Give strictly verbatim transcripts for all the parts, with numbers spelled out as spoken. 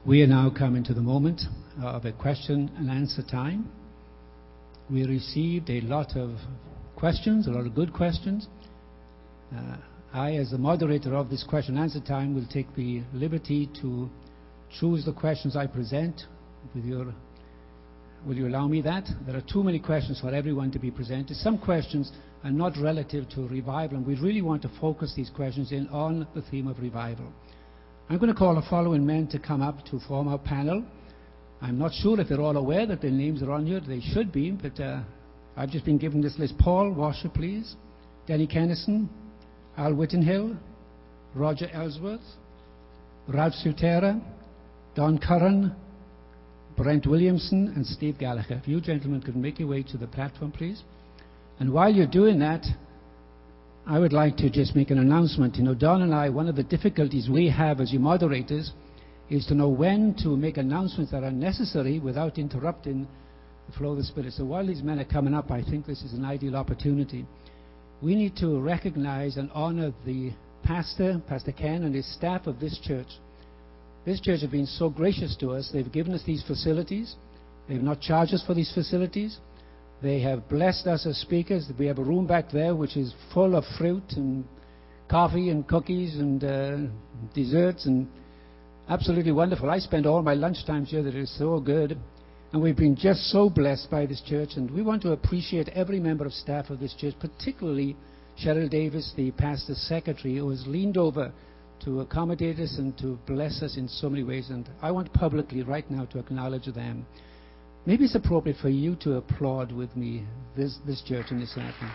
We are now coming to the moment of a question and answer time. We received a lot of questions, a lot of good questions. Uh, I, as the moderator of this question and answer time, will take the liberty to choose the questions I present. With your, will you allow me that? There are too many questions for everyone to be presented. Some questions are not relative to revival, and we really want to focus these questions in on the theme of revival. I'm going to call the following men to come up to form our panel. I'm not sure if they're all aware that their names are on here. They should be, but uh, I've just been given this list. Paul Washer, please. Denny Kennison, Al Whittenhill, Roger Ellsworth, Ralph Sutera, Don Curran, Brent Williamson, and Steve Gallagher. If you gentlemen could make your way to the platform, please. And while you're doing that, I would like to just make an announcement. You know, Don and I, one of the difficulties we have as you moderators is to know when to make announcements that are necessary without interrupting the flow of the Spirit. So while these men are coming up, I think this is an ideal opportunity. We need to recognize and honor the pastor, Pastor Ken, and his staff of this church. This church has been so gracious to us. They've given us these facilities. They've not charged us for these facilities. They have blessed us as speakers. We have a room back there which is full of fruit and coffee and cookies and uh, desserts, and absolutely wonderful. I spend all my lunchtimes here. That is so good. And we've been just so blessed by this church, and we want to appreciate every member of staff of this church, particularly Cheryl Davis, the pastor's secretary, who has leaned over to accommodate us and to bless us in so many ways. And I want publicly right now to acknowledge them. Maybe it's appropriate for you to applaud with me this, this church and this afternoon.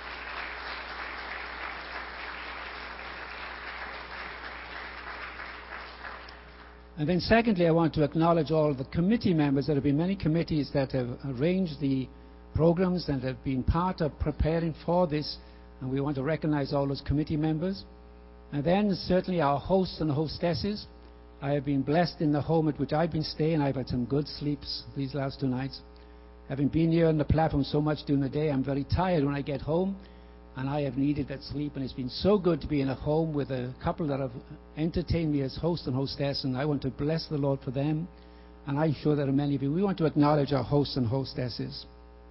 And then secondly, I want to acknowledge all the committee members. There have been many committees that have arranged the programs and have been part of preparing for this, and we want to recognize all those committee members. And then certainly our hosts and hostesses. I have been blessed in the home at which I've been staying. I've had some good sleeps these last two nights. Having been here on the platform so much during the day, I'm very tired when I get home, and I have needed that sleep. And it's been so good to be in a home with a couple that have entertained me as host and hostess, and I want to bless the Lord for them. And I'm sure there are many of you. We want to acknowledge our hosts and hostesses.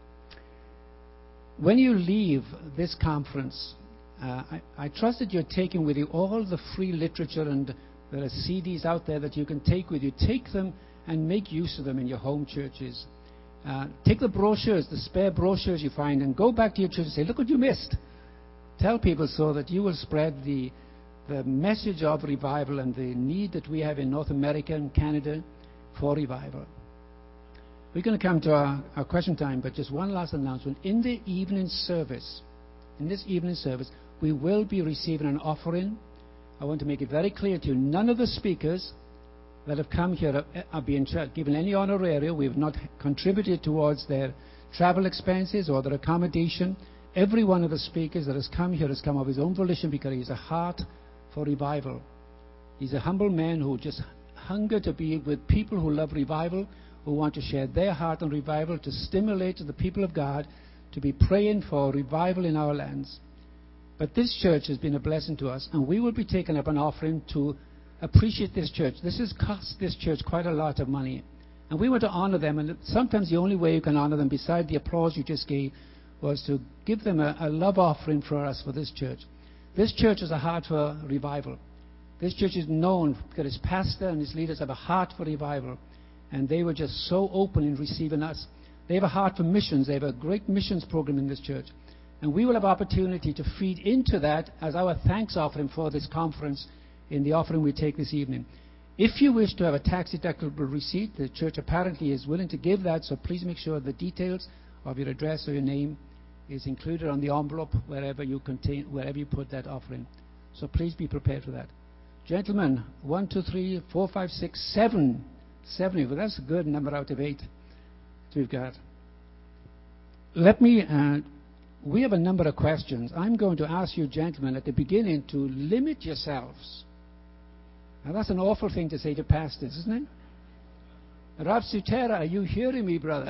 When you leave this conference, uh, I, I trust that you're taking with you all the free literature, and there are C Ds out there that you can take with you. Take them and make use of them in your home churches. Uh, take the brochures, the spare brochures you find, and go back to your church and say, look what you missed. Tell people so that you will spread the, the message of revival and the need that we have in North America and Canada for revival. We're going to come to our, our question time, but just one last announcement. In the evening service, in this evening service, we will be receiving an offering. I want to make it very clear to you, none of the speakers that have come here are, are being given any honorarium. We have not contributed towards their travel expenses or their accommodation. Every one of the speakers that has come here has come of his own volition because he has a heart for revival. He's a humble man who just hunger to be with people who love revival, who want to share their heart on revival, to stimulate the people of God to be praying for revival in our lands. But this church has been a blessing to us, and we will be taking up an offering to appreciate this church. This has cost this church quite a lot of money, and we want to honor them. And sometimes the only way you can honor them, beside the applause you just gave, was to give them a, a love offering for us for this church. This church has a heart for revival. This church is known because its pastor and its leaders have a heart for revival, and they were just so open in receiving us. They have a heart for missions. They have a great missions program in this church. And we will have opportunity to feed into that as our thanks offering for this conference in the offering we take this evening. If you wish to have a tax-deductible receipt, the church apparently is willing to give that, so please make sure the details of your address or your name is included on the envelope wherever you contain, wherever you put that offering. So please be prepared for that. Gentlemen, one, two, three, four, five, six, seven. Seven. Well, that's a good number out of eight that we've got. Let me... Uh, We have a number of questions. I'm going to ask you, gentlemen, at the beginning to limit yourselves. Now, that's an awful thing to say to pastors, isn't it? Rav Sutera, are you hearing me, brother?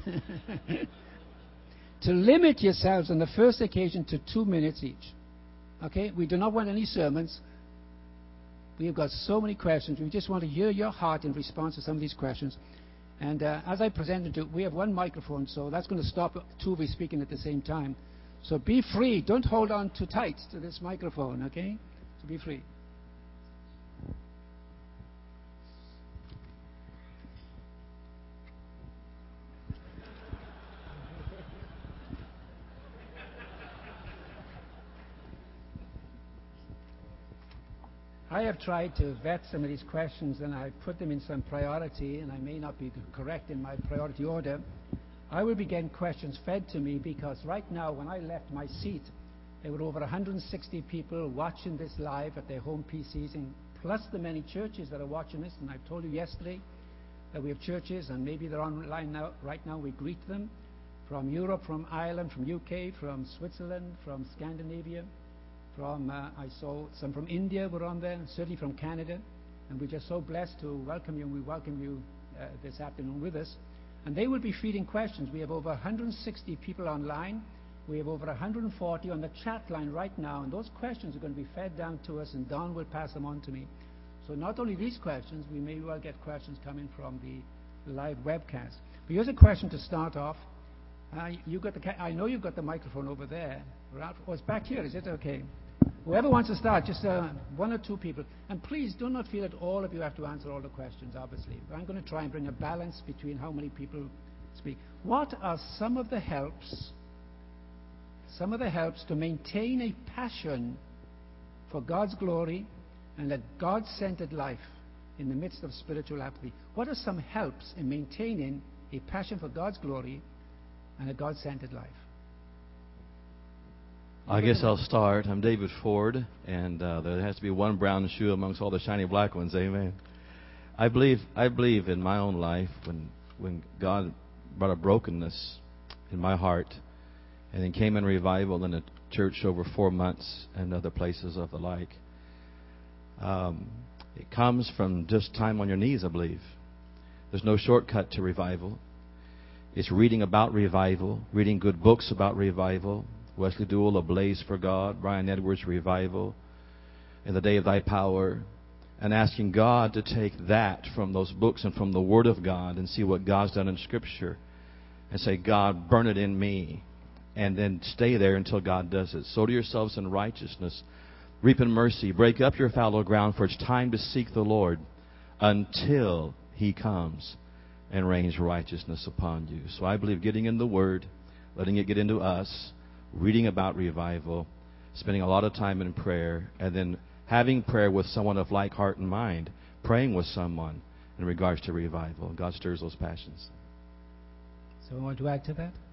To limit yourselves on the first occasion to two minutes each. Okay? We do not want any sermons. We have got so many questions. We just want to hear your heart in response to some of these questions. And uh, as I presented to, we have one microphone, so that's going to stop two of you speaking at the same time. So be free. Don't hold on too tight to this microphone, okay? So be free. I have tried to vet some of these questions, and I put them in some priority, and I may not be correct in my priority order. I will be getting questions fed to me because right now, when I left my seat, there were over one hundred sixty people watching this live at their home P Cs, and plus the many churches that are watching this. And I told you yesterday that we have churches, and maybe they're online now. Right now, we greet them from Europe, from Ireland, from U K, from Switzerland, from Scandinavia. From, uh, I saw some from India were on there, and certainly from Canada. And we're just so blessed to welcome you, and we welcome you uh, this afternoon with us. And they will be feeding questions. We have over one hundred sixty people online. We have over one hundred forty on the chat line right now. And those questions are going to be fed down to us, and Don will pass them on to me. So not only these questions, we may well get questions coming from the live webcast. But here's a question to start off. Uh, you got the ca- I know you've got the microphone over there. Ralph, oh, it's back here, is it? Okay. Whoever wants to start, just uh, one or two people. And please do not feel that all of you have to answer all the questions, obviously. But I'm going to try and bring a balance between how many people speak. What are some of the helps, some of the helps to maintain a passion for God's glory and a God-centered life in the midst of spiritual apathy? What are some helps in maintaining a passion for God's glory and a God-centered life? I guess I'll start. I'm David Ford, and uh, there has to be one brown shoe amongst all the shiny black ones. Amen. I believe. I believe in my own life when when God brought a brokenness in my heart, and then came in revival in a church over four months and other places of the like. Um, it comes from just time on your knees. I believe there's no shortcut to revival. It's reading about revival, reading good books about revival. Wesley Duell, A Blaze for God, Brian Edwards, Revival, In the Day of Thy Power, and asking God to take that from those books and from the Word of God and see what God's done in Scripture and say, God, burn it in me, and then stay there until God does it. Sow to yourselves in righteousness, reap in mercy, break up your fallow ground, for it's time to seek the Lord until He comes and rains righteousness upon you. So I believe getting in the Word, letting it get into us, reading about revival, spending a lot of time in prayer, and then having prayer with someone of like heart and mind, praying with someone in regards to revival. God stirs those passions. Someone want to add to that?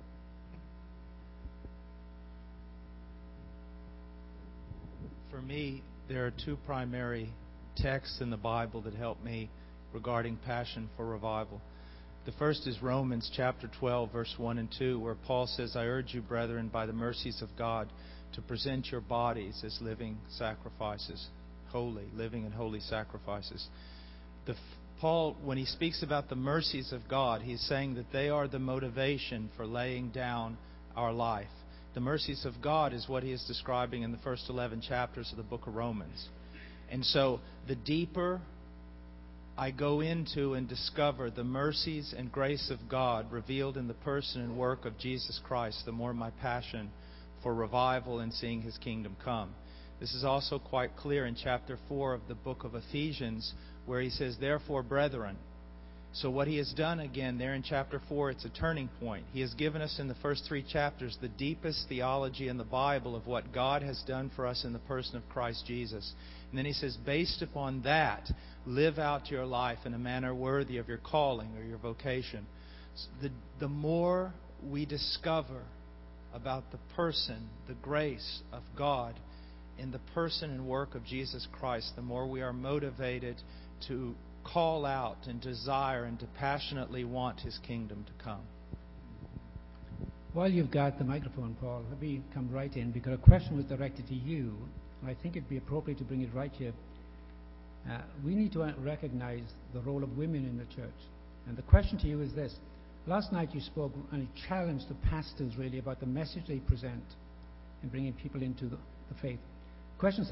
For me, there are two primary texts in the Bible that help me regarding passion for revival. The first is Romans chapter twelve, verse one and two, where Paul says, I urge you, brethren, by the mercies of God, to present your bodies as living sacrifices, holy, living and holy sacrifices. The, Paul, when he speaks about the mercies of God, he's saying that they are the motivation for laying down our life. The mercies of God is what he is describing in the first eleven chapters of the book of Romans. And so the deeper I go into and discover the mercies and grace of God revealed in the person and work of Jesus Christ, the more my passion for revival and seeing His kingdom come. This is also quite clear in chapter four of the book of Ephesians, where he says, therefore, brethren. So what he has done again there in chapter four, it's a turning point. He has given us in the first three chapters the deepest theology in the Bible of what God has done for us in the person of Christ Jesus. And then he says, based upon that, live out your life in a manner worthy of your calling or your vocation. So the, the more we discover about the person, the grace of God in the person and work of Jesus Christ, the more we are motivated to call out and desire and to passionately want His kingdom to come. While you've got the microphone, Paul, let me come right in, because a question was directed to you. I think it'd be appropriate to bring it right here. Uh, we need to recognize the role of women in the church. And the question to you is this. Last night you spoke and a challenge to pastors really about the message they present in bringing people into the, the faith. The question says,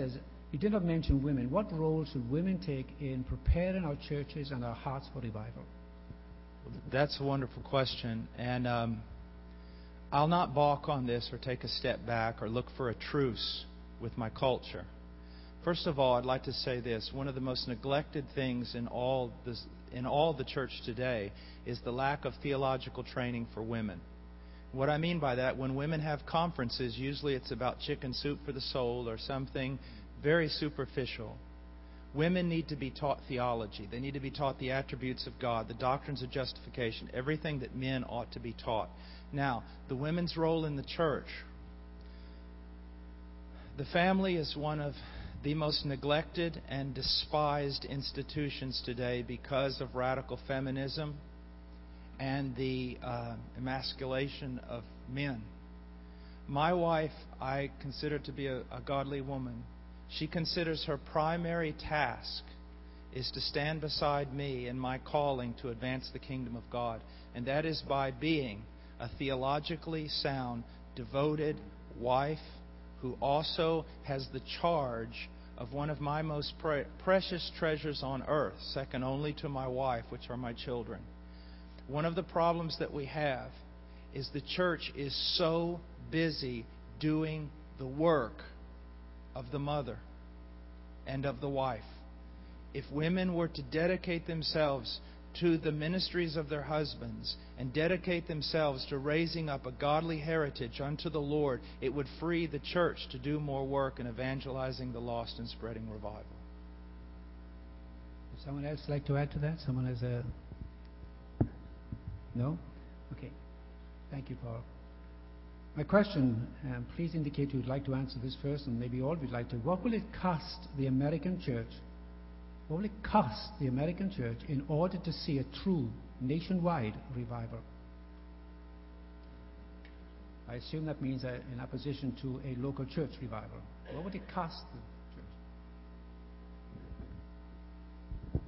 You did not mention women. What role should women take in preparing our churches and our hearts for revival? That's a wonderful question. And um, I'll not balk on this or take a step back or look for a truce with my culture. First of all, I'd like to say this. One of the most neglected things in all this, in all the church today is the lack of theological training for women. What I mean by that, when women have conferences, usually it's about chicken soup for the soul or something very superficial. Women need to be taught theology. They need to be taught the attributes of God, the doctrines of justification, everything that men ought to be taught. Now, the women's role in the church. The family is one of the most neglected and despised institutions today because of radical feminism and the uh, emasculation of men. My wife, I consider to be a, a godly woman. She considers her primary task is to stand beside me in my calling to advance the kingdom of God. And that is by being a theologically sound, devoted wife who also has the charge of one of my most pre- precious treasures on earth, second only to my wife, which are my children. One of the problems that we have is the church is so busy doing the work of the mother and of the wife. If women were to dedicate themselves to the ministries of their husbands and dedicate themselves to raising up a godly heritage unto the Lord, it would free the church to do more work in evangelizing the lost and spreading revival. Would someone else like to add to that? Someone has a... No? Okay. Thank you, Paul. My question, um, please indicate you'd like to answer this first, and maybe all would like to. What will it cost the American church? What will it cost the American church in order to see a true nationwide revival? I assume that means uh, in opposition to a local church revival. What would it cost the church?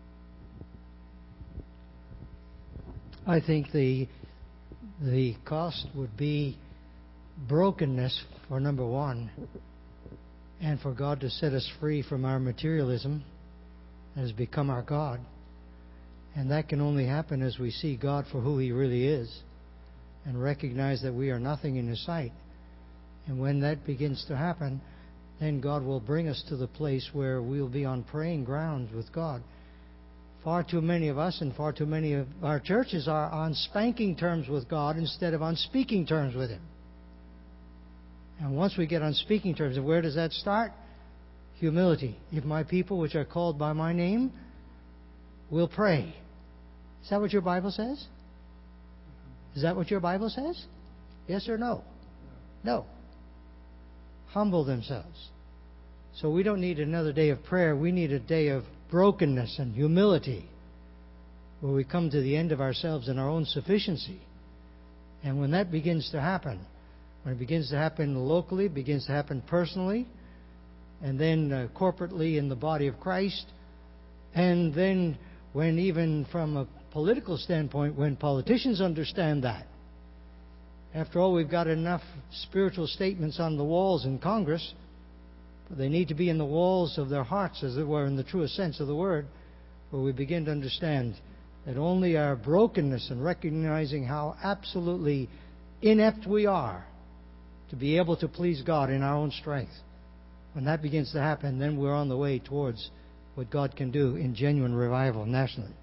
I think the the cost would be brokenness, for number one, and for God to set us free from our materialism that has become our God. And that can only happen as we see God for who He really is and recognize that we are nothing in His sight. And when that begins to happen, then God will bring us to the place where we'll be on praying grounds with God. Far too many of us and far too many of our churches are on spanking terms with God instead of on speaking terms with Him. And once we get on speaking terms, and where does that start? Humility. If my people, which are called by my name, will pray. Is that what your Bible says? Is that what your Bible says? Yes or no? No. Humble themselves. So we don't need another day of prayer. We need a day of brokenness and humility, where we come to the end of ourselves and our own sufficiency. And when that begins to happen, when it begins to happen locally, it begins to happen personally, and then uh, corporately in the body of Christ, and then when even from a political standpoint, when politicians understand that. After all, we've got enough spiritual statements on the walls in Congress, but they need to be in the walls of their hearts, as it were, in the truest sense of the word, where we begin to understand that only our brokenness and recognizing how absolutely inept we are to be able to please God in our own strength. When that begins to happen, then we're on the way towards what God can do in genuine revival nationally.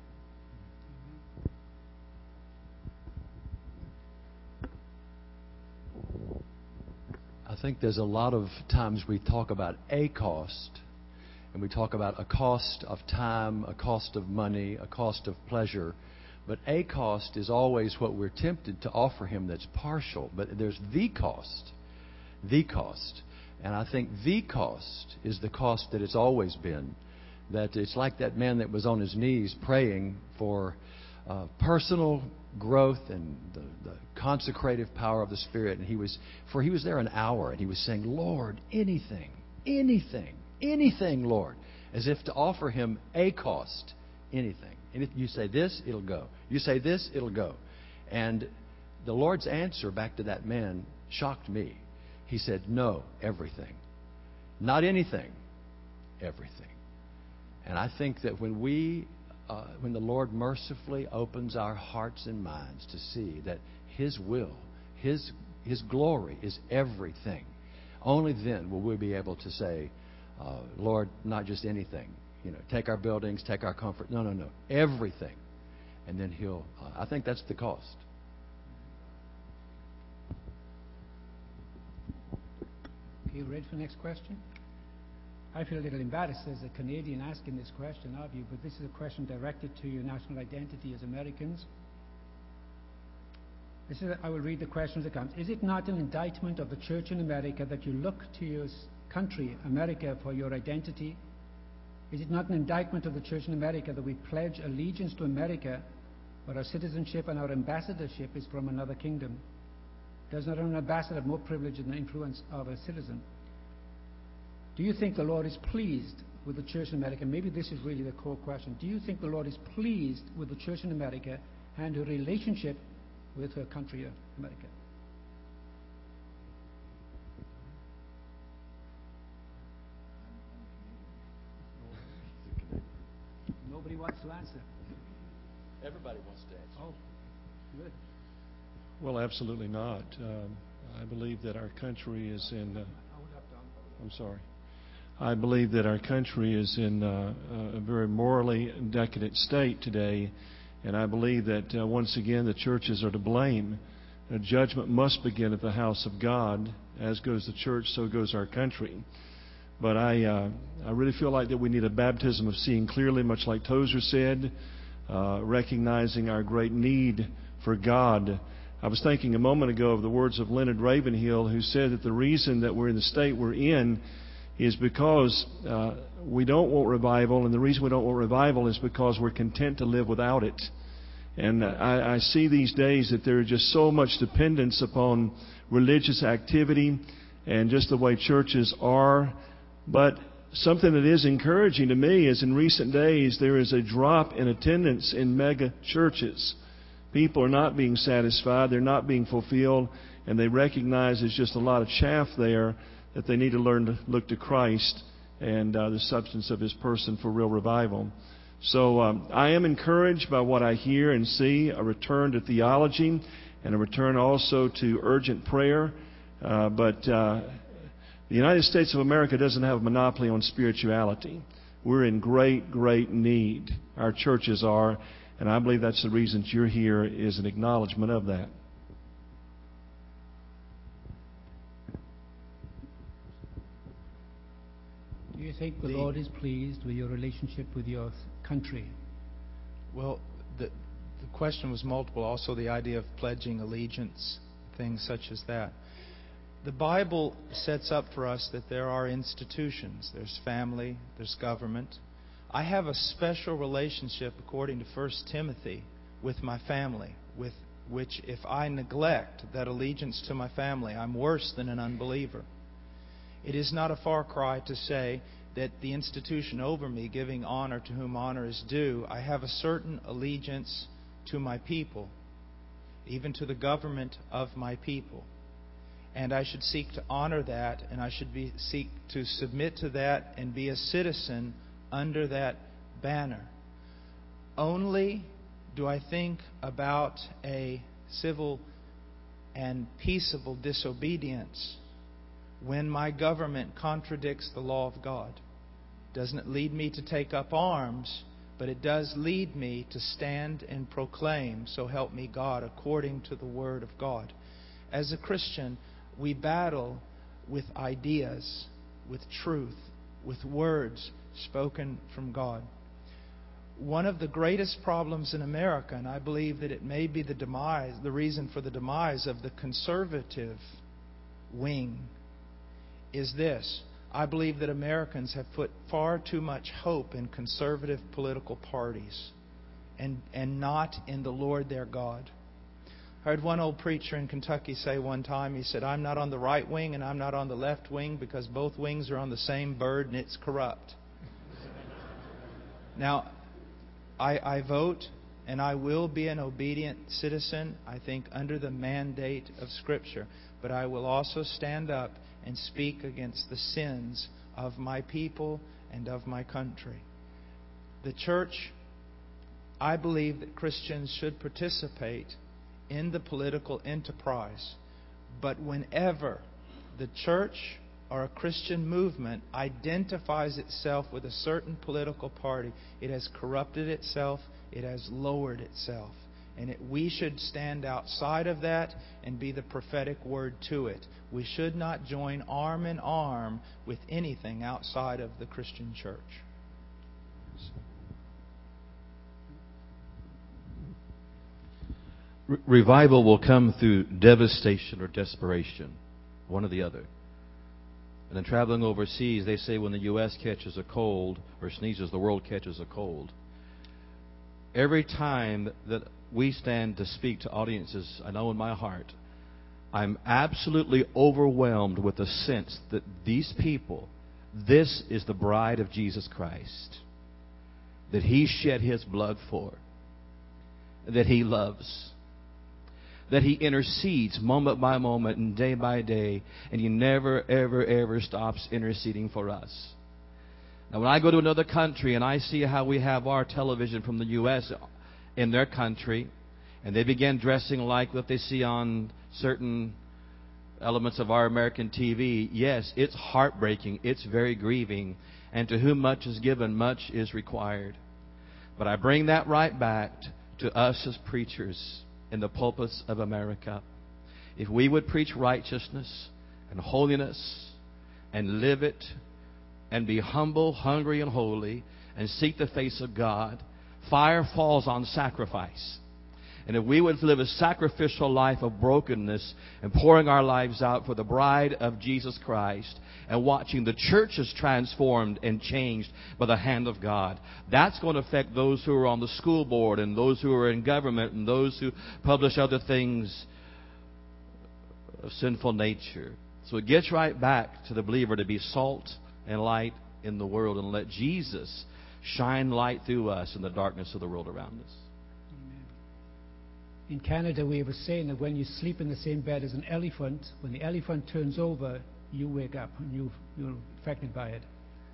I think there's a lot of times we talk about a cost, and we talk about a cost of time, a cost of money, a cost of pleasure. But a cost is always what we're tempted to offer Him that's partial. But there's the cost. The cost. And I think the cost is the cost that it's always been. That it's like that man that was on his knees praying for uh, personal growth and the, the consecrative power of the Spirit. And he was, for he was there an hour, and he was saying, Lord, anything, anything, anything, Lord. As if to offer Him a cost, anything. And if you say this, it'll go. You say this, it'll go. And the Lord's answer back to that man shocked me. He said, no, everything. Not anything. everything. And I think that when we, uh, when the Lord mercifully opens our hearts and minds to see that His will, His His glory is everything, only then will we be able to say, uh, Lord, not just anything. You know, take our buildings, take our comfort. No, no, no, everything. And then He'll. Uh, I think that's the cost. Okay, you ready for the next question? I feel a little embarrassed as a Canadian asking this question of you, but this is a question directed to your national identity as Americans. This is, I will read the question as it comes. Is it not an indictment of the church in America that you look to your country, America, for your identity? Is it not an indictment of the church in America that we pledge allegiance to America, but our citizenship and our ambassadorship is from another kingdom? Does not an ambassador have more privilege and influence of a citizen? Do you think the Lord is pleased with the church in America? Maybe this is really the core question. Do you think the Lord is pleased with the church in America and her relationship with her country of America? Nobody wants to answer. Everybody wants to answer. Oh, good. Well, absolutely not. Um, I believe that our country is in. Uh, I'm sorry. I believe that our country is in uh, a very morally decadent state today, and I believe that uh, once again the churches are to blame. Uh, judgment must begin at the house of God. As goes the church, so goes our country. But I, uh, I really feel like that we need a baptism of seeing clearly, much like Tozer said, uh, recognizing our great need for God. I was thinking a moment ago of the words of Leonard Ravenhill, who said that the reason that we're in the state we're in is because uh, we don't want revival, and the reason we don't want revival is because we're content to live without it. And I, I see these days that there is just so much dependence upon religious activity and just the way churches are. But something that is encouraging to me is in recent days there is a drop in attendance in mega churches. People are not being satisfied, they're not being fulfilled, and they recognize there's just a lot of chaff there, that they need to learn to look to Christ and uh, the substance of His person for real revival. So um, I am encouraged by what I hear and see, a return to theology and a return also to urgent prayer. Uh, but uh, the United States of America doesn't have a monopoly on spirituality. We're in great, great need. Our churches are, and I believe that's the reason you're here, is an acknowledgement of that. Do you think the, The- Lord is pleased with your relationship with your country? Well, the, the question was multiple. Also, the idea of pledging allegiance, things such as that. The Bible sets up for us that there are institutions. There's family, there's government. I have a special relationship, according to First Timothy, with my family, with which if I neglect that allegiance to my family, I'm worse than an unbeliever. It is not a far cry to say that the institution over me, giving honor to whom honor is due, I have a certain allegiance to my people, even to the government of my people. And I should seek to honor that, and I should be, seek to submit to that and be a citizen under that banner. Only do I think about a civil and peaceable disobedience when my government contradicts the law of God. Doesn't it lead me to take up arms, but it does lead me to stand and proclaim, so help me God, according to the Word of God. As a Christian, we battle with ideas, with truth, with words spoken from God. One of the greatest problems in America, and I believe that it may be the demise, the reason for the demise of the conservative wing, is this. I believe that Americans have put far too much hope in conservative political parties and, and not in the Lord their God. I heard one old preacher in Kentucky say one time, he said, I'm not on the right wing and I'm not on the left wing because both wings are on the same bird and it's corrupt. Now, I, I vote and I will be an obedient citizen, I think, under the mandate of Scripture. But I will also stand up and speak against the sins of my people and of my country. The church, I believe that Christians should participate in the political enterprise. But whenever the church or a Christian movement identifies itself with a certain political party, it has corrupted itself, it has lowered itself. And it, we should stand outside of that and be the prophetic word to it. We should not join arm in arm with anything outside of the Christian church. Re- revival will come through devastation or desperation, one or the other. And then traveling overseas, they say when the U S catches a cold or sneezes, the world catches a cold. Every time that we stand to speak to audiences, I know in my heart, I'm absolutely overwhelmed with the sense that these people, this is the bride of Jesus Christ, that He shed His blood for, that He loves, that He intercedes moment by moment and day by day, and He never, ever, ever stops interceding for us. Now, when I go to another country and I see how we have our television from the U S in their country, and they begin dressing like what they see on certain elements of our American T V, yes, it's heartbreaking, it's very grieving, and to whom much is given, much is required. But I bring that right back to us as preachers in the pulpits of America. If we would preach righteousness and holiness and live it and be humble, hungry, and holy and seek the face of God, fire falls on sacrifice. And if we would live a sacrificial life of brokenness and pouring our lives out for the bride of Jesus Christ and watching the churches transformed and changed by the hand of God, that's going to affect those who are on the school board and those who are in government and those who publish other things of sinful nature. So it gets right back to the believer to be salt and light in the world and let Jesus shine light through us in the darkness of the world around us. In Canada, we were saying that when you sleep in the same bed as an elephant, when the elephant turns over, you wake up and you, you're affected by it.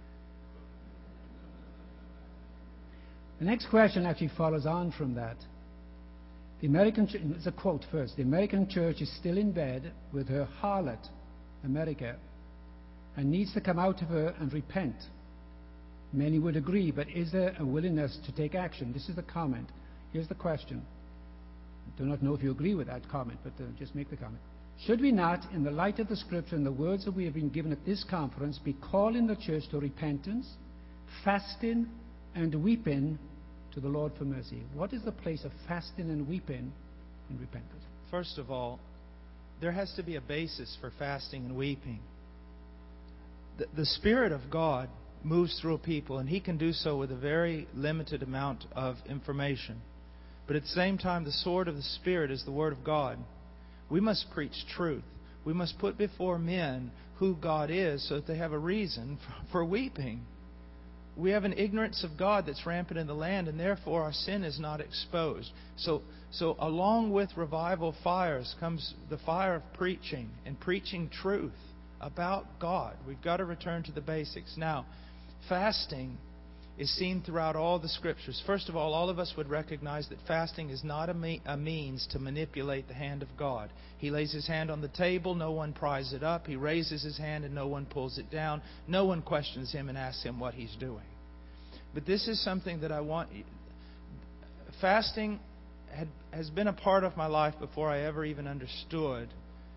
The next question actually follows on from that. The American church, it's a quote first. The American church is still in bed with her harlot, America, and needs to come out of her and repent. Many would agree, but is there a willingness to take action? This is the comment. Here's the question. I do not know if you agree with that comment, but uh, just make the comment. Should we not, in the light of the Scripture and the words that we have been given at this conference, be calling the church to repentance, fasting, and weeping to the Lord for mercy? What is the place of fasting and weeping in repentance? First of all, there has to be a basis for fasting and weeping. The, the Spirit of God moves through a people, and He can do so with a very limited amount of information. But at the same time, the sword of the Spirit is the Word of God. We must preach truth. We must put before men who God is so that they have a reason for weeping. We have an ignorance of God that's rampant in the land, and therefore our sin is not exposed. So, so along with revival fires comes the fire of preaching and preaching truth about God. We've got to return to the basics. Now, fasting is seen throughout all the Scriptures. First of all, all of us would recognize that fasting is not a, me- a means to manipulate the hand of God. He lays His hand on the table, no one pries it up. He raises His hand and no one pulls it down. No one questions Him and asks Him what He's doing. But this is something that I want... Fasting had, has been a part of my life before I ever even understood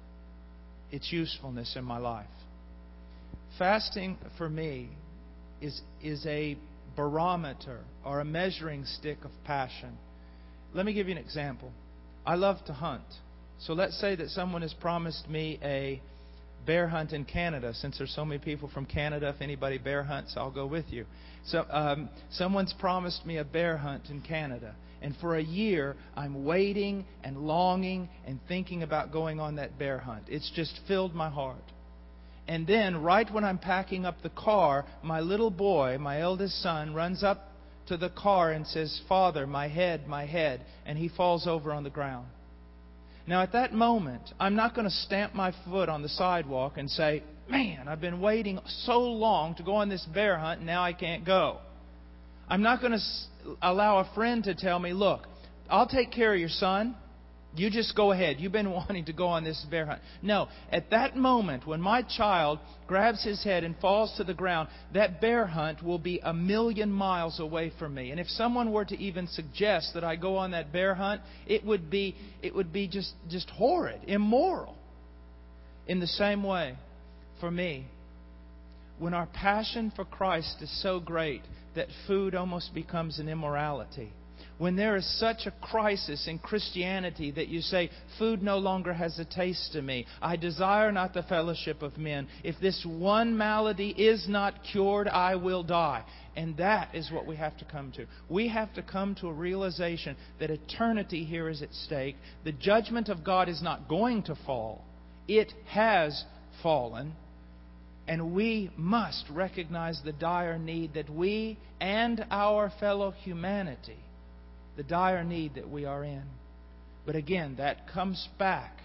its usefulness in my life. Fasting, for me, is is a barometer or a measuring stick of passion. Let me give you an example. I love to hunt. So let's say that someone has promised me a bear hunt in Canada. Since there's so many people from Canada, if anybody bear hunts, I'll go with you. So um, someone's promised me a bear hunt in Canada. And for a year, I'm waiting and longing and thinking about going on that bear hunt. It's just filled my heart. And then, right when I'm packing up the car, my little boy, my eldest son, runs up to the car and says, "Father, my head, my head." And he falls over on the ground. Now, at that moment, I'm not going to stamp my foot on the sidewalk and say, man, I've been waiting so long to go on this bear hunt, and now I can't go. I'm not going to allow a friend to tell me, look, I'll take care of your son. You just go ahead. You've been wanting to go on this bear hunt. No, at that moment when my child grabs his head and falls to the ground, that bear hunt will be a million miles away from me. And if someone were to even suggest that I go on that bear hunt, it would be it would be just, just horrid, immoral. In the same way, for me, when our passion for Christ is so great that food almost becomes an immorality, when there is such a crisis in Christianity that you say, food no longer has a taste to me, I desire not the fellowship of men, if this one malady is not cured, I will die. And that is what we have to come to. We have to come to a realization that eternity here is at stake. The judgment of God is not going to fall. It has fallen. And we must recognize the dire need that we and our fellow humanity, the dire need that we are in. But again, that comes back.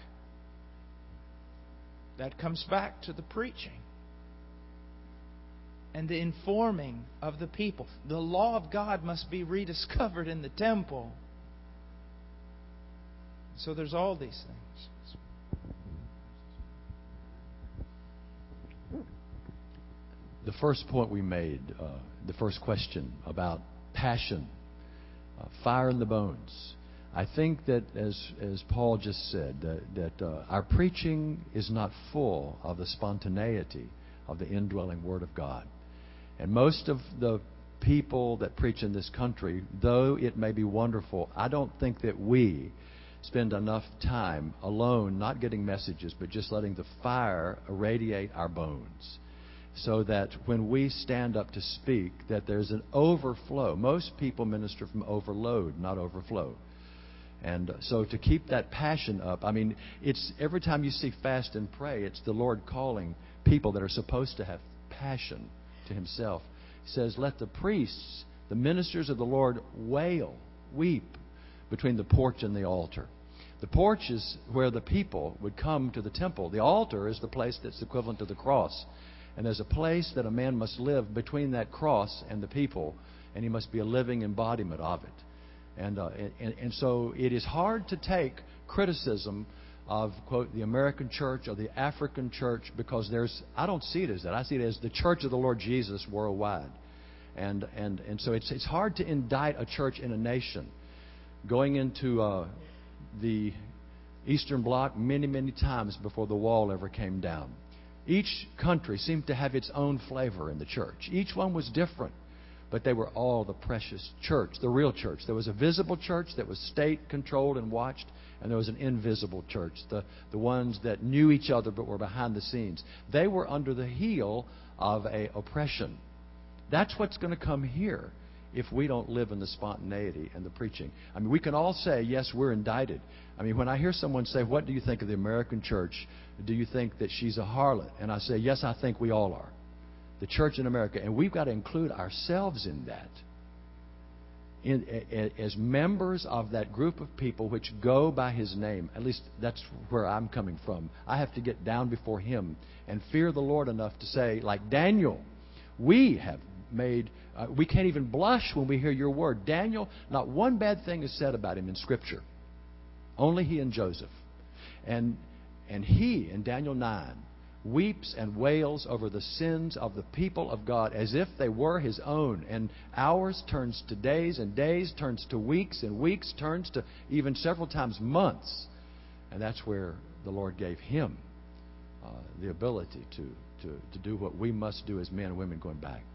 That comes back to the preaching and the informing of the people. The law of God must be rediscovered in the temple. So there's all these things. The first point we made, uh, the first question about passion, uh, fire in the bones. I think that, as as Paul just said, that, that uh, our preaching is not full of the spontaneity of the indwelling Word of God. And most of the people that preach in this country, though it may be wonderful, I don't think that we spend enough time alone, not getting messages, but just letting the fire irradiate our bones, so that when we stand up to speak, that there's an overflow. Most people minister from overload, not overflow. And so to keep that passion up, I mean, it's every time you see fast and pray, it's the Lord calling people that are supposed to have passion to Himself. He says, let the priests, the ministers of the Lord, wail, weep between the porch and the altar. The porch is where the people would come to the temple. The altar is the place that's equivalent to the cross. And there's a place that a man must live between that cross and the people, and he must be a living embodiment of it. And, uh, and, and so it is hard to take criticism of, quote, the American church or the African church, because there's, I don't see it as that. I see it as the church of the Lord Jesus worldwide. And, and, and so it's, it's hard to indict a church in a nation. Going into uh, the Eastern Bloc many, many times before the wall ever came down. Each country seemed to have its own flavor in the church. Each one was different, but they were all the precious church, the real church. There was a visible church that was state-controlled and watched, and there was an invisible church, the, the ones that knew each other but were behind the scenes. They were under the heel of a oppression. That's what's going to come here if we don't live in the spontaneity and the preaching. I mean, we can all say, yes, we're indicted. I mean, when I hear someone say, what do you think of the American church? Do you think that she's a harlot? And I say, yes, I think we all are. The church in America. And we've got to include ourselves in that. In, as members of that group of people which go by His name. At least that's where I'm coming from. I have to get down before Him and fear the Lord enough to say, like Daniel, we have made, uh, we can't even blush when we hear your word. Daniel, not one bad thing is said about him in Scripture. Only he and Joseph. And and he, in Daniel nine, weeps and wails over the sins of the people of God as if they were his own. And hours turns to days, and days turns to weeks, and weeks turns to even several times months. And that's where the Lord gave him uh, the ability to, to, to do what we must do as men and women going back.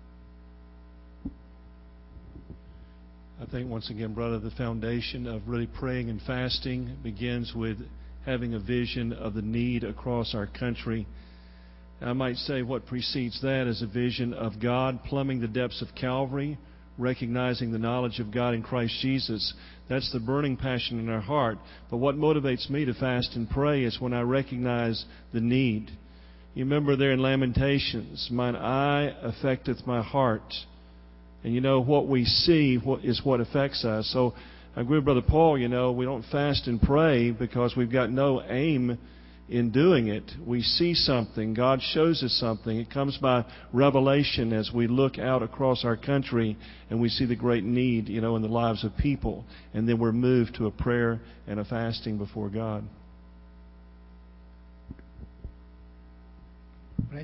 I think, once again, brother, the foundation of really praying and fasting begins with having a vision of the need across our country. I might say what precedes that is a vision of God plumbing the depths of Calvary, recognizing the knowledge of God in Christ Jesus. That's the burning passion in our heart. But what motivates me to fast and pray is when I recognize the need. You remember there in Lamentations, mine eye affecteth my heart. And you know, what we see is what affects us. So I agree with Brother Paul, you know, we don't fast and pray because we've got no aim in doing it, we see something. God shows us something. It comes by revelation as we look out across our country and we see the great need, you know, in the lives of people. And then we're moved to a prayer and a fasting before God. Right?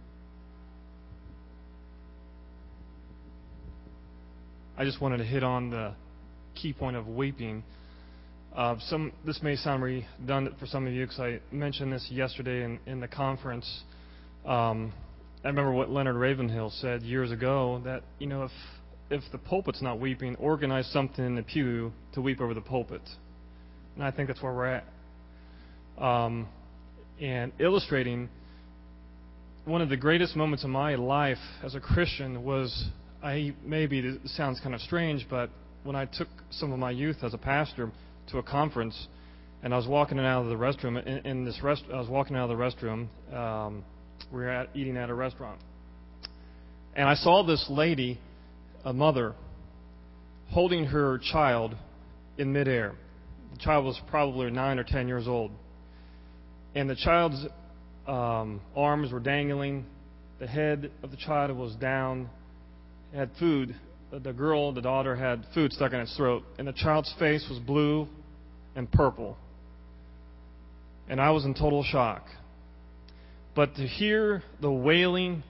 I just wanted to hit on the key point of weeping. Uh, some this may sound redundant for some of you because I mentioned this yesterday in, in the conference. Um, I remember what Leonard Ravenhill said years ago, that, you know, if if the pulpit's not weeping, organize something in the pew to weep over the pulpit. And I think that's where we're at. Um, and illustrating one of the greatest moments of my life as a Christian was, I maybe this sounds kind of strange, but when I took some of my youth as a pastor to a conference, and I was walking out of the restroom. In, in this rest, I was walking out of the restroom. Um, we were at, eating at a restaurant, and I saw this lady, a mother, holding her child in midair. The child was probably nine or ten years old, and the child's um, arms were dangling. The head of the child was down. It had food. The girl, the daughter, had food stuck in its throat, and the child's face was blue and purple. And I was in total shock. But to hear the wailing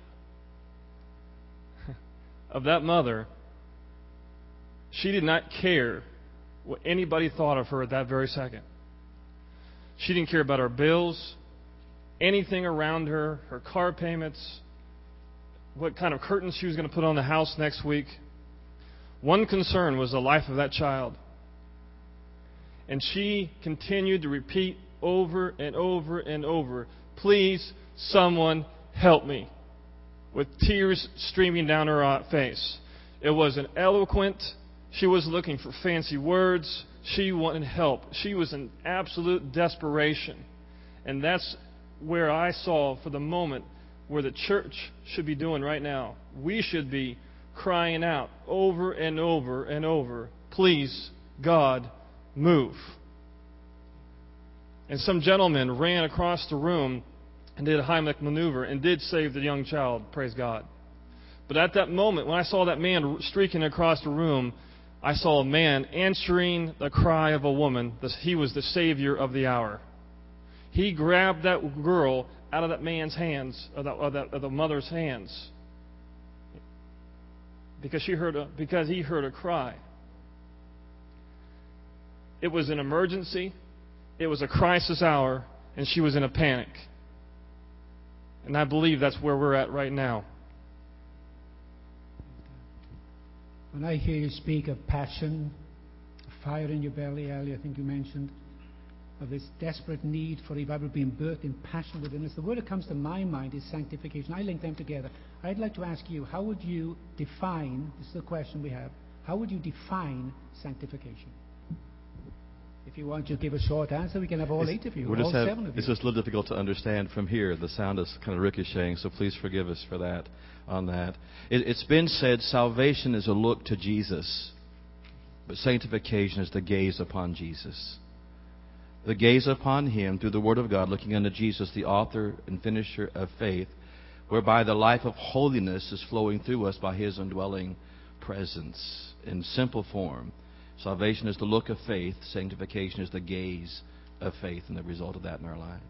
of that mother, she did not care what anybody thought of her at that very second. She didn't care about her bills, anything around her, her car payments, what kind of curtains she was going to put on the house next week. One concern was the life of that child. And she continued to repeat over and over and over, "Please, someone help me," with tears streaming down her face. It wasn't eloquent. She was looking for fancy words. She wanted help. She was in absolute desperation. And that's where I saw, for the moment, where the church should be doing right now. We should be crying out over and over and over, "Please, God, move." And some gentleman ran across the room and did a Heimlich maneuver and did save the young child, praise God. But at that moment, when I saw that man streaking across the room, I saw a man answering the cry of a woman. He was the Savior of the hour. He grabbed that girl out of that man's hands, or the, or the, or the mother's hands, because she heard a, because he heard a cry. It was an emergency. It was a crisis hour, and she was in a panic. And I believe that's where we're at right now. When I hear you speak of passion, fire in your belly, Ali, I think you mentioned, of this desperate need for revival being birthed in passion within us, the word that comes to my mind is sanctification. I link them together. I'd like to ask you, how would you define, this is the question we have, how would you define sanctification? If you want to give a short answer, we can have all it's, eight of you, we're all just have, seven of you. It's just a little difficult to understand from here. The sound is kind of ricocheting, so please forgive us for that. On that, it, it's been said salvation is a look to Jesus, but sanctification is the gaze upon Jesus. The gaze upon Him through the Word of God, looking unto Jesus, the author and finisher of faith, whereby the life of holiness is flowing through us by His indwelling presence. In simple form, salvation is the look of faith, sanctification is the gaze of faith, and the result of that in our lives.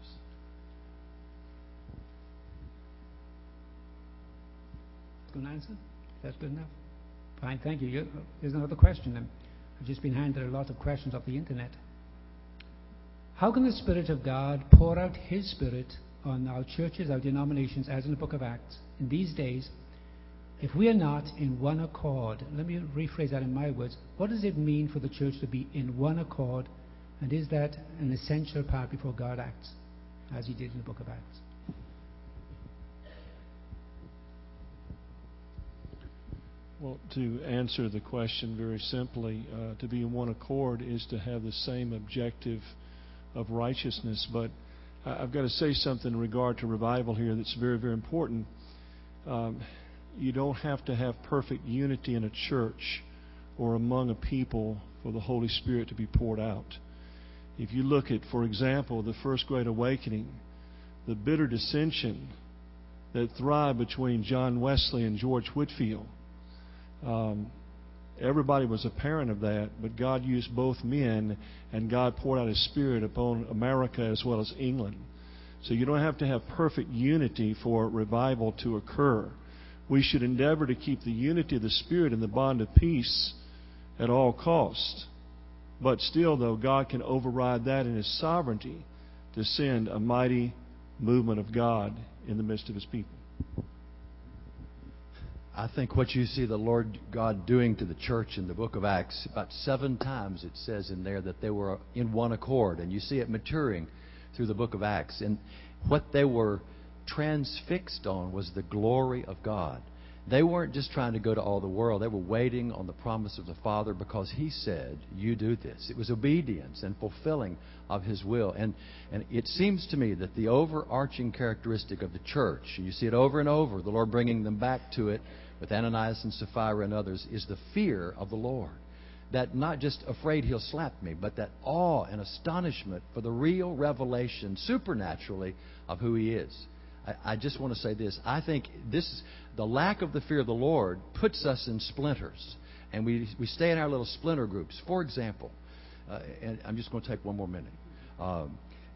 Good answer? That's good enough? Fine, thank you. There's another question then. I've just been handed a lot of questions off the internet. How can the Spirit of God pour out His Spirit on our churches, our denominations, as in the book of Acts, in these days, if we are not in one accord? Let me rephrase that in my words. What does it mean for the church to be in one accord? And is that an essential part before God acts, as He did in the book of Acts? Well, to answer the question very simply, uh, to be in one accord is to have the same objective of righteousness. But I've got to say something in regard to revival here that's very, very important. Um, you don't have to have perfect unity in a church or among a people for the Holy Spirit to be poured out. If you look at, for example, the First Great Awakening, the bitter dissension that thrived between John Wesley and George Whitefield, um, everybody was a parent of that, but God used both men, and God poured out His Spirit upon America as well as England. So you don't have to have perfect unity for revival to occur. We should endeavor to keep the unity of the Spirit and the bond of peace at all costs. But still, though, God can override that in His sovereignty to send a mighty movement of God in the midst of His people. I think what you see the Lord God doing to the church in the book of Acts, about seven times it says in there that they were in one accord. And you see it maturing through the book of Acts. And what they were transfixed on was the glory of God. They weren't just trying to go to all the world. They were waiting on the promise of the Father because He said, you do this. It was obedience and fulfilling of His will. And, and it seems to me that the overarching characteristic of the church, and you see it over and over, the Lord bringing them back to it with Ananias and Sapphira and others, is the fear of the Lord. That not just afraid He'll slap me, but that awe and astonishment for the real revelation supernaturally of who He is. I, I just want to say this. I think this the lack of the fear of the Lord puts us in splinters. And we, we stay in our little splinter groups. For example, uh, and I'm just going to take one more minute. Um,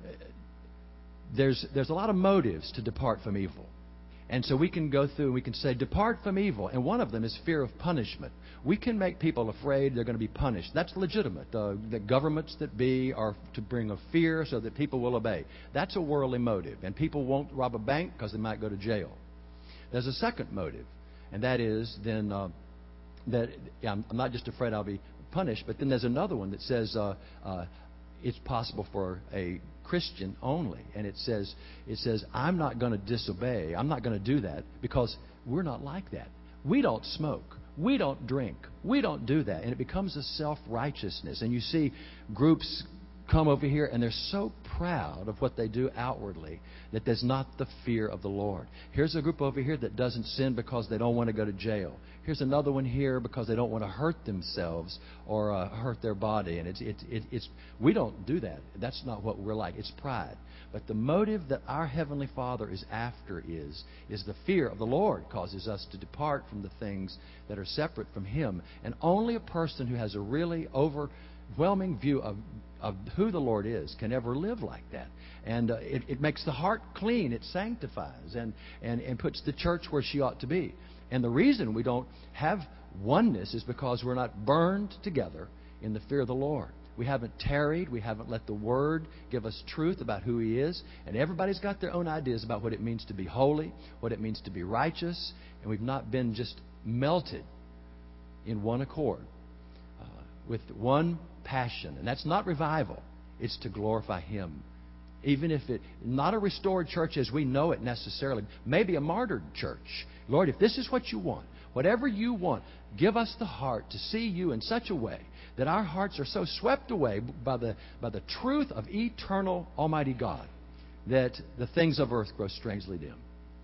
there's, there's a lot of motives to depart from evil. And so we can go through and we can say, depart from evil. And one of them is fear of punishment. We can make people afraid they're going to be punished. That's legitimate. Uh, the governments that be are to bring a fear so that people will obey. That's a worldly motive. And people won't rob a bank because they might go to jail. There's a second motive. And that is then uh, that yeah, I'm, I'm not just afraid I'll be punished. But then there's another one that says uh, uh, it's possible for a Christian only. And it says, it says, I'm not going to disobey. I'm not going to do that because we're not like that. We don't smoke. We don't drink. We don't do that. And it becomes a self-righteousness. And you see groups come over here and they're so proud of what they do outwardly that there's not the fear of the Lord. Here's a group over here that doesn't sin because they don't want to go to jail. Here's another one here because they don't want to hurt themselves or uh, hurt their body. And it's, it's, it, it's we don't do that. That's not what we're like. It's pride. But the motive that our Heavenly Father is after is, is the fear of the Lord causes us to depart from the things that are separate from Him. And only a person who has a really overwhelming view of of who the Lord is can ever live like that. And uh, it, it makes the heart clean. It sanctifies and, and, and puts the church where she ought to be. And the reason we don't have oneness is because we're not burned together in the fear of the Lord. We haven't tarried. We haven't let the Word give us truth about who He is. And everybody's got their own ideas about what it means to be holy, what it means to be righteous. And we've not been just melted in one accord uh, with one passion. And that's not revival. It's to glorify Him. Even if it, not a restored church as we know it necessarily, maybe a martyred church. Lord, if this is what you want, whatever you want, give us the heart to see you in such a way that our hearts are so swept away by the, by the truth of eternal Almighty God that the things of earth grow strangely dim.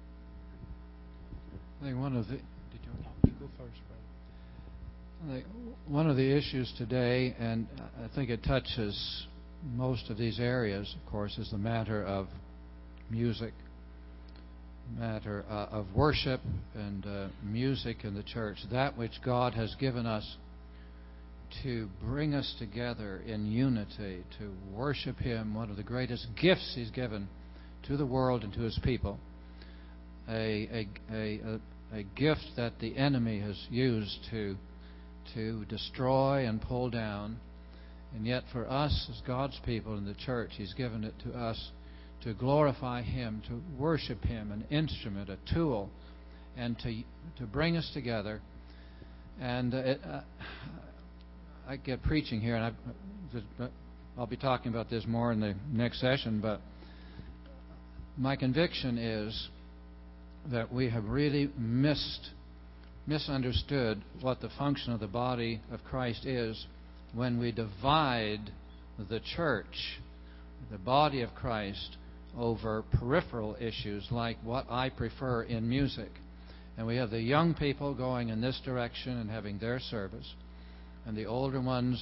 I think one of the... Did you, you go first, brother? I think one of the issues today, and I think it touches most of these areas, of course, is the matter of music, matter uh, of worship and uh, music in the church, that which God has given us to bring us together in unity, to worship Him, one of the greatest gifts He's given to the world and to His people, a, a, a, a gift that the enemy has used to, to destroy and pull down. And yet for us as God's people in the church, He's given it to us to glorify Him, to worship Him, an instrument, a tool, and to to bring us together. And uh, it, uh, I get preaching here, and I, I'll be talking about this more in the next session, but my conviction is that we have really missed, misunderstood what the function of the body of Christ is when we divide the church, the body of Christ, over peripheral issues like what I prefer in music. And we have the young people going in this direction and having their service, and the older ones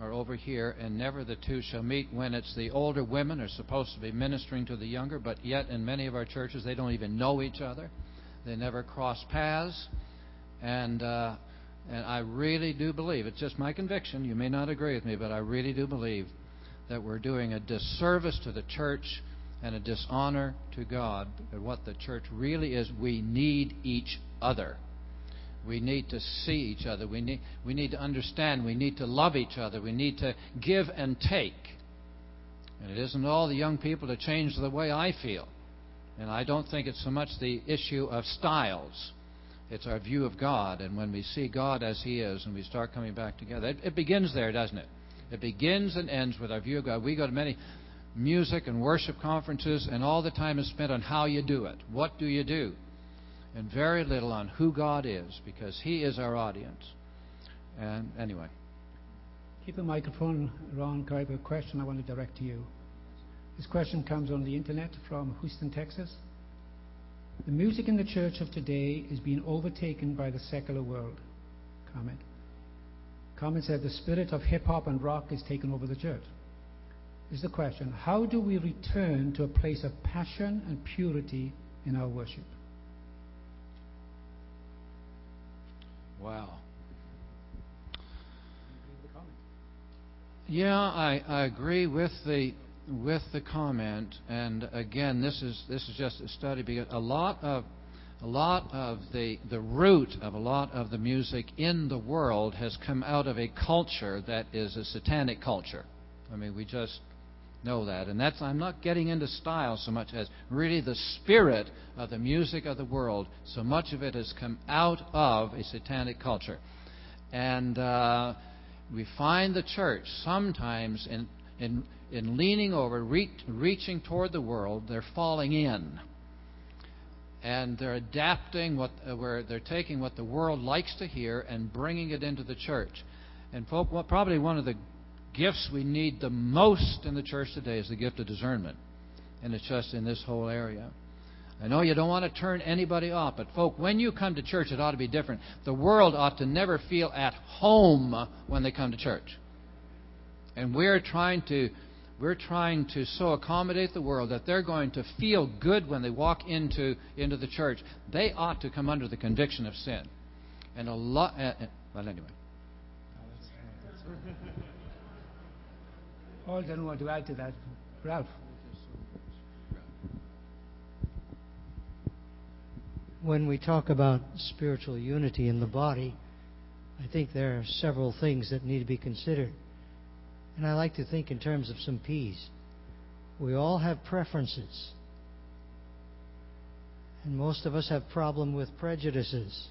or over here, and never the two shall meet, when it's the older women are supposed to be ministering to the younger, but yet in many of our churches they don't even know each other. They never cross paths. And uh, and I really do believe, it's just my conviction, you may not agree with me, but I really do believe that we're doing a disservice to the church and a dishonor to God. And what the church really is, we need each other. We need to see each other. We need, we need to understand. We need to love each other. We need to give and take. And it isn't all the young people to change the way I feel. And I don't think it's so much the issue of styles. It's our view of God. And when we see God as He is and we start coming back together, it, it begins there, doesn't it? It begins and ends with our view of God. We go to many music and worship conferences, and all the time is spent on how you do it. What do you do? And very little on who God is, because He is our audience. And anyway. Keep the microphone, Ron. I have a question I want to direct to you. This question comes on the internet from Houston, Texas. The music in the church of today is being overtaken by the secular world. Comment. Comment said the spirit of hip-hop and rock is taking over the church. This is the question. How do we return to a place of passion and purity in our worship? Wow. Yeah, I, I agree with the with the comment, and again, this is this is just a study, because a lot of a lot of the the root of a lot of the music in the world has come out of a culture that is a satanic culture. I mean, we just know that, and that's I'm not getting into style so much as really the spirit of the music of the world. So much of it has come out of a satanic culture, and uh, we find the church sometimes in in in leaning over, re- reaching toward the world, they're falling in, and they're adapting what uh, where they're taking what the world likes to hear and bringing it into the church. And folk, well, probably one of the gifts we need the most in the church today is the gift of discernment. And it's just in this whole area. I know you don't want to turn anybody off, but folk, when you come to church, it ought to be different. The world ought to never feel at home when they come to church. And we're trying to we're trying to so accommodate the world that they're going to feel good when they walk into into the church. They ought to come under the conviction of sin. And a lot uh, well anyway. Paul doesn't want to add to that. Ralph. When we talk about spiritual unity in the body, I think there are several things that need to be considered. And I like to think in terms of some P's. We all have preferences. And most of us have problem with prejudices.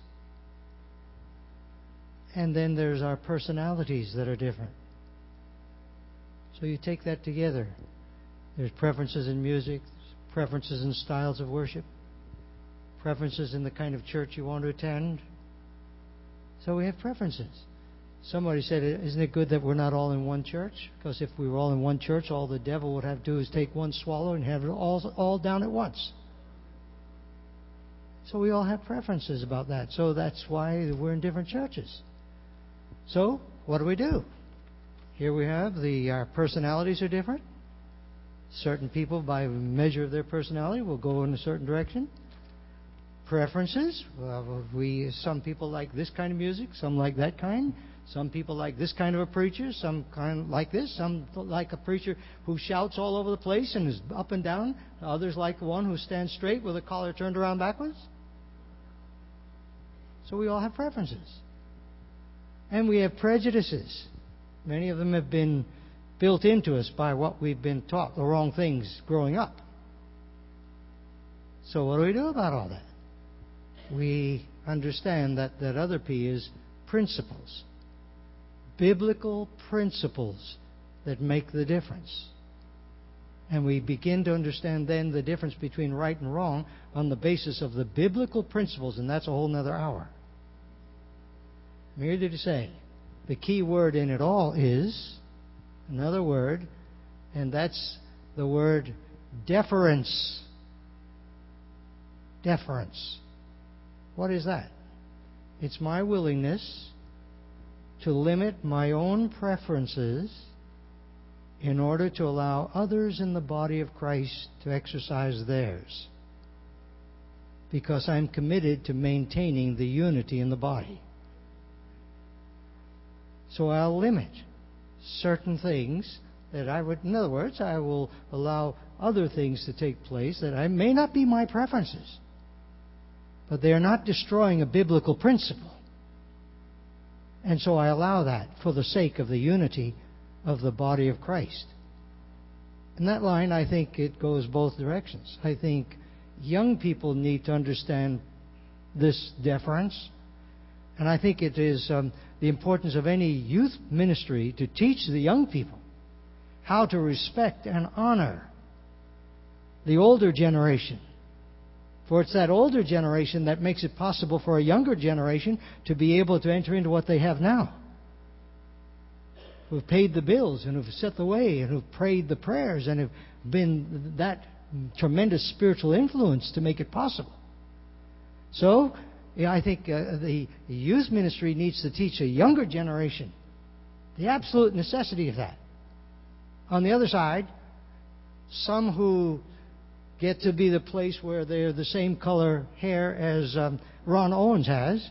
And then there's our personalities that are different. So you take that together. There's preferences in music, preferences in styles of worship, preferences in the kind of church you want to attend. So we have preferences. Somebody said, isn't it good that we're not all in one church? Because if we were all in one church, all the devil would have to do is take one swallow and have it all, all down at once. So we all have preferences about that. So that's why we're in different churches. So what do we do? Here we have the our personalities are different. Certain people, by measure of their personality, will go in a certain direction. Preferences. Well, we some people like this kind of music, some like that kind. Some people like this kind of a preacher, some kind like this. Some like a preacher who shouts all over the place and is up and down. Others like one who stands straight with a collar turned around backwards. So we all have preferences. And we have prejudices. Many of them have been built into us by what we've been taught, the wrong things growing up. So what do we do about all that? We understand that that other P is principles. Biblical principles that make the difference. And we begin to understand then the difference between right and wrong on the basis of the biblical principles, and that's a whole other hour. I'm here to say, the key word in it all is another word, and that's the word deference. Deference. What is that? It's my willingness to limit my own preferences in order to allow others in the body of Christ to exercise theirs, because I'm committed to maintaining the unity in the body. So I'll limit certain things that I would, in other words, I will allow other things to take place that I may not be my preferences, but they are not destroying a biblical principle. And so I allow that for the sake of the unity of the body of Christ. In that line, I think it goes both directions. I think young people need to understand this deference. And I think it is um, the importance of any youth ministry to teach the young people how to respect and honor the older generation. For it's that older generation that makes it possible for a younger generation to be able to enter into what they have now, who've paid the bills and who've set the way and who've prayed the prayers and have been that tremendous spiritual influence to make it possible. So, yeah, I think uh, the youth ministry needs to teach a younger generation the absolute necessity of that. On the other side, some who get to be the place where they're the same color hair as um, Ron Owens has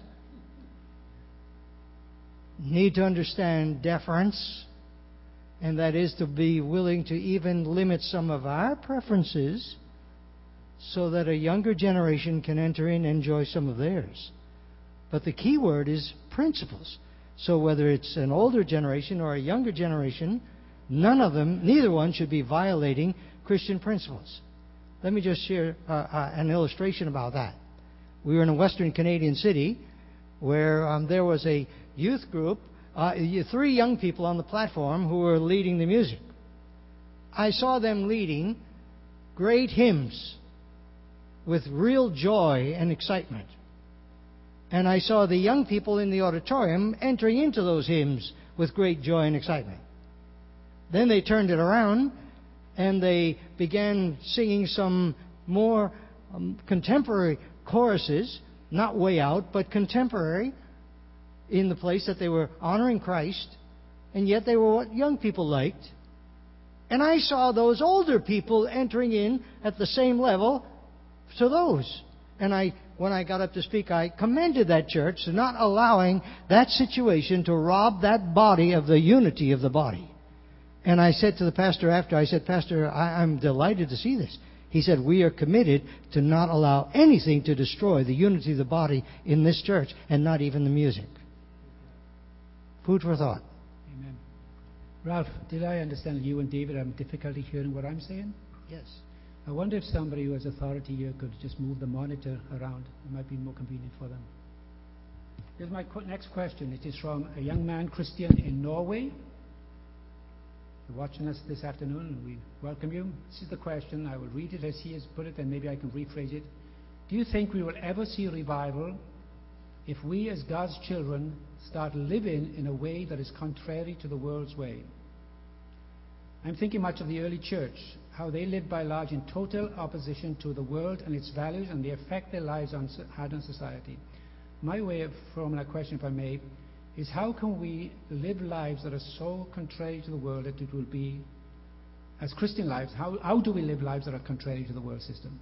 need to understand deference, and that is to be willing to even limit some of our preferences so that a younger generation can enter in and enjoy some of theirs. But the key word is principles. So whether it's an older generation or a younger generation, none of them, neither one should be violating Christian principles. Let me just share uh, uh, an illustration about that. We were in a Western Canadian city where um, there was a youth group, uh, three young people on the platform who were leading the music. I saw them leading great hymns with real joy and excitement. And I saw the young people in the auditorium entering into those hymns with great joy and excitement. Then they turned it around and they began singing some more um, contemporary choruses, not way out, but contemporary, in the place that they were honoring Christ, and yet they were what young people liked. And I saw those older people entering in at the same level to those. And I, when I got up to speak, I commended that church for not allowing that situation to rob that body of the unity of the body. And I said to the pastor after, I said, Pastor, I, I'm delighted to see this. He said, we are committed to not allow anything to destroy the unity of the body in this church, and not even the music. Food for thought. Amen. Ralph, did I understand you and David have difficulty hearing what I'm saying? Yes. I wonder if somebody who has authority here could just move the monitor around. It might be more convenient for them. Here's my next question. It is from a young man, Christian, in Norway. You're watching us this afternoon, and we welcome you. This is the question. I will read it as he has put it, and maybe I can rephrase it. Do you think we will ever see revival if we as God's children start living in a way that is contrary to the world's way? I'm thinking much of the early church, how they lived by large in total opposition to the world and its values and the effect their lives on, had on society. My way of forming a question, if I may, is how can we live lives that are so contrary to the world that it will be, as Christian lives, how, how do we live lives that are contrary to the world system?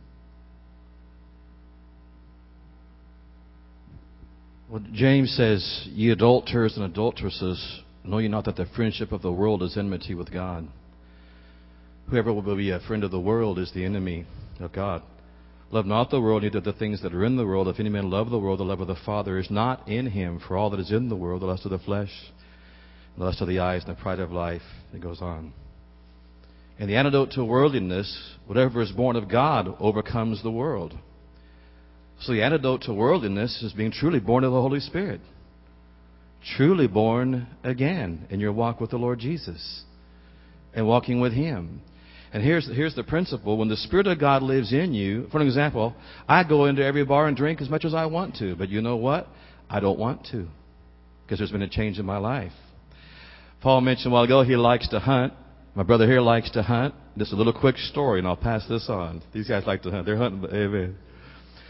Well, James says, ye adulterers and adulteresses, know ye not that the friendship of the world is enmity with God? Whoever will be a friend of the world is the enemy of God. Love not the world, neither the things that are in the world. If any man love the world, the love of the Father is not in him. For all that is in the world, the lust of the flesh, the lust of the eyes, and the pride of life. It goes on. And the antidote to worldliness, whatever is born of God, overcomes the world. So the antidote to worldliness is being truly born of the Holy Spirit. Truly born again in your walk with the Lord Jesus. And walking with Him. And here's, here's the principle. When the Spirit of God lives in you, for an example, I go into every bar and drink as much as I want to. But you know what? I don't want to. Because there's been a change in my life. Paul mentioned a while ago he likes to hunt. My brother here likes to hunt. Just a little quick story, and I'll pass this on. These guys like to hunt. They're hunting. Amen.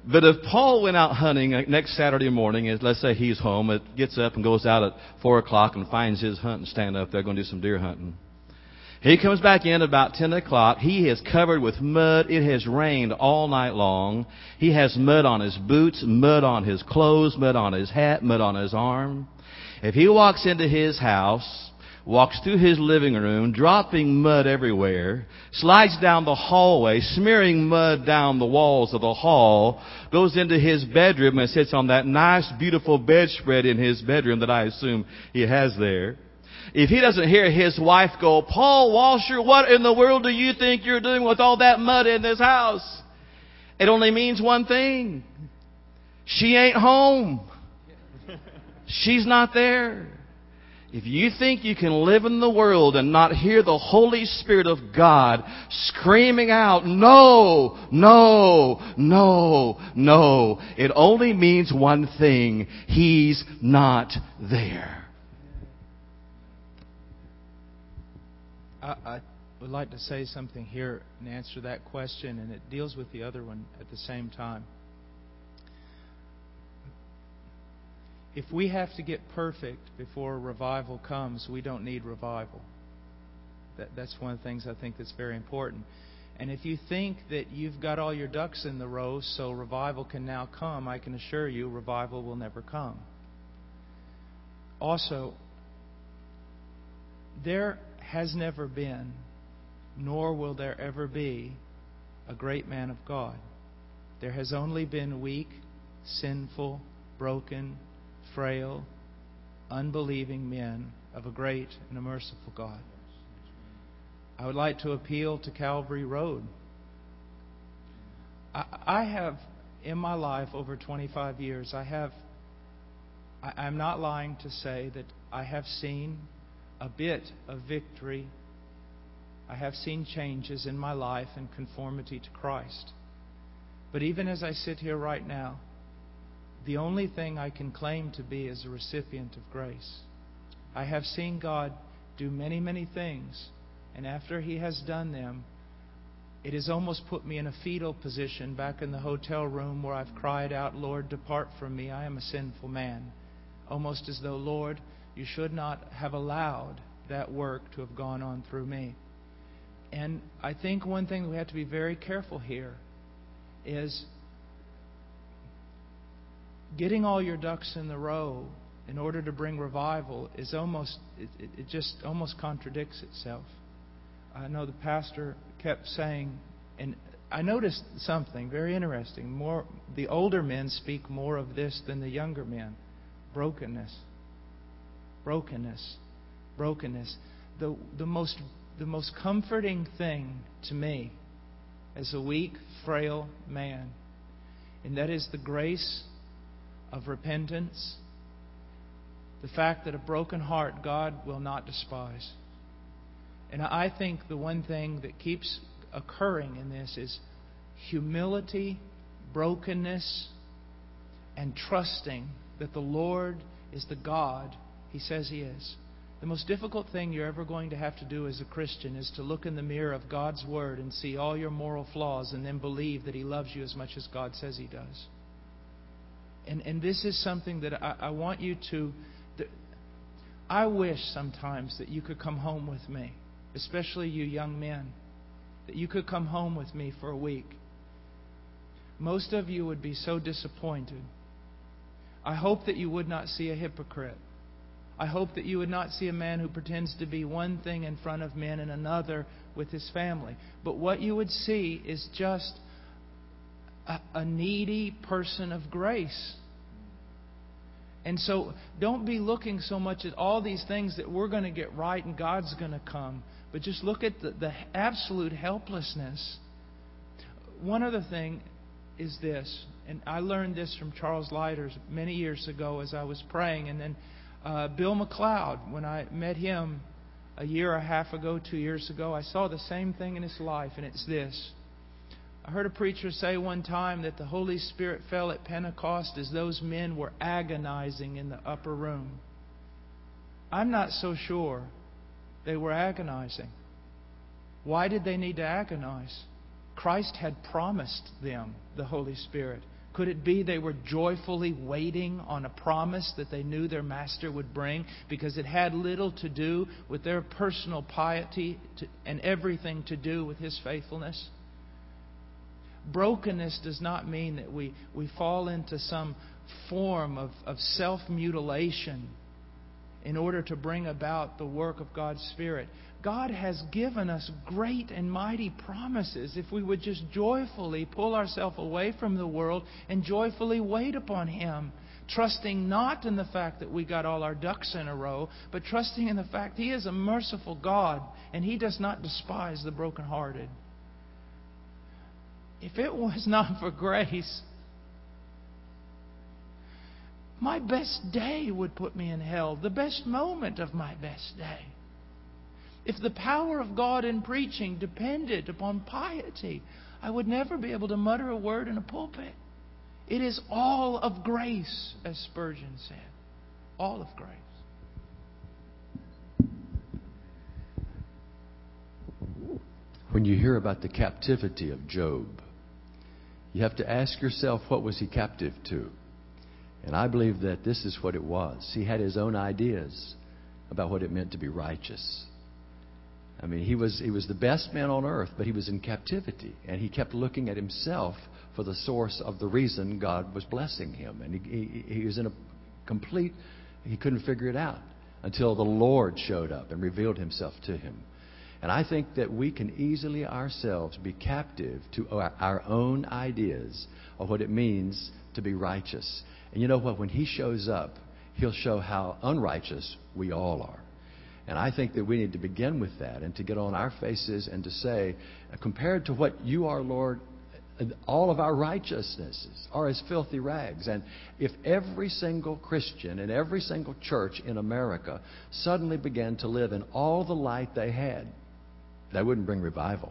But if Paul went out hunting next Saturday morning, let's say he's home, it gets up and goes out at four o'clock and finds his hunting stand up there, going to do some deer hunting. He comes back in about ten o'clock. He is covered with mud. It has rained all night long. He has mud on his boots, mud on his clothes, mud on his hat, mud on his arm. If he walks into his house, walks through his living room, dropping mud everywhere, slides down the hallway, smearing mud down the walls of the hall, goes into his bedroom and sits on that nice, beautiful bedspread in his bedroom that I assume he has there. If he doesn't hear his wife go, "Paul Washer, what in the world do you think you're doing with all that mud in this house?" It only means one thing. She ain't home. She's not there. If you think you can live in the world and not hear the Holy Spirit of God screaming out, "No, no, no, no," it only means one thing. He's not there. I, I would like to say something here and answer that question, and it deals with the other one at the same time. If we have to get perfect before revival comes, we don't need revival. That, that's one of the things I think that's very important. And if you think that you've got all your ducks in the row so revival can now come, I can assure you revival will never come. Also, there has never been, nor will there ever be, a great man of God. There has only been weak, sinful, broken, frail, unbelieving men of a great and a merciful God. I would like to appeal to Calvary Road. I, I have, in my life, over twenty-five years, I have, I, I'm not lying to say that I have seen a bit of victory. I have seen changes in my life in conformity to Christ. But even as I sit here right now, the only thing I can claim to be is a recipient of grace. I have seen God do many, many things, and after He has done them, it has almost put me in a fetal position back in the hotel room where I've cried out, "Lord, depart from me, I am a sinful man." Almost as though, "Lord, you should not have allowed that work to have gone on through me." And I think one thing we have to be very careful here is getting all your ducks in the row in order to bring revival is almost, it, it just almost contradicts itself. I know the pastor kept saying, and I noticed something very interesting. More, the older men speak more of this than the younger men. Brokenness. Brokenness. Brokenness. The, the most, the most comforting thing to me as a weak, frail man, and that is the grace of repentance, the fact that a broken heart God will not despise. And I think the one thing that keeps occurring in this is humility, brokenness, and trusting that the Lord is the God He says He is. The most difficult thing you're ever going to have to do as a Christian is to look in the mirror of God's Word and see all your moral flaws and then believe that He loves you as much as God says He does. And and this is something that I, I want you to... That I wish sometimes that you could come home with me, especially you young men, that you could come home with me for a week. Most of you would be so disappointed. I hope that you would not see a hypocrite. I hope that you would not see a man who pretends to be one thing in front of men and another with his family. But what you would see is just a, a needy person of grace. And so don't be looking so much at all these things that we're going to get right and God's going to come. But just look at the, the absolute helplessness. One other thing is this, and I learned this from Charles Leiters many years ago as I was praying. And then uh, Bill McLeod, when I met him a year and a half ago, two years ago, I saw the same thing in his life, and it's this. I heard a preacher say one time that the Holy Spirit fell at Pentecost as those men were agonizing in the upper room. I'm not so sure they were agonizing. Why did they need to agonize? Christ had promised them the Holy Spirit. Could it be they were joyfully waiting on a promise that they knew their Master would bring, because it had little to do with their personal piety to, and everything to do with His faithfulness? Brokenness does not mean that we, we fall into some form of, of self-mutilation in order to bring about the work of God's Spirit. God has given us great and mighty promises if we would just joyfully pull ourselves away from the world and joyfully wait upon Him, trusting not in the fact that we got all our ducks in a row, but trusting in the fact He is a merciful God and He does not despise the brokenhearted. If it was not for grace, my best day would put me in hell, the best moment of my best day. If the power of God in preaching depended upon piety, I would never be able to mutter a word in a pulpit. It is all of grace, as Spurgeon said. All of grace. When you hear about the captivity of Job, you have to ask yourself, what was he captive to? And I believe that this is what it was. He had his own ideas about what it meant to be righteous. I mean, he was he was the best man on earth, but he was in captivity. And he kept looking at himself for the source of the reason God was blessing him. And he, he, he was in a complete, he couldn't figure it out until the Lord showed up and revealed Himself to him. And I think that we can easily ourselves be captive to our, our own ideas of what it means to be righteous. And you know what? When He shows up, He'll show how unrighteous we all are. And I think that we need to begin with that and to get on our faces and to say, compared to what You are, Lord, all of our righteousnesses are as filthy rags. And if every single Christian in every single church in America suddenly began to live in all the light they had, that wouldn't bring revival.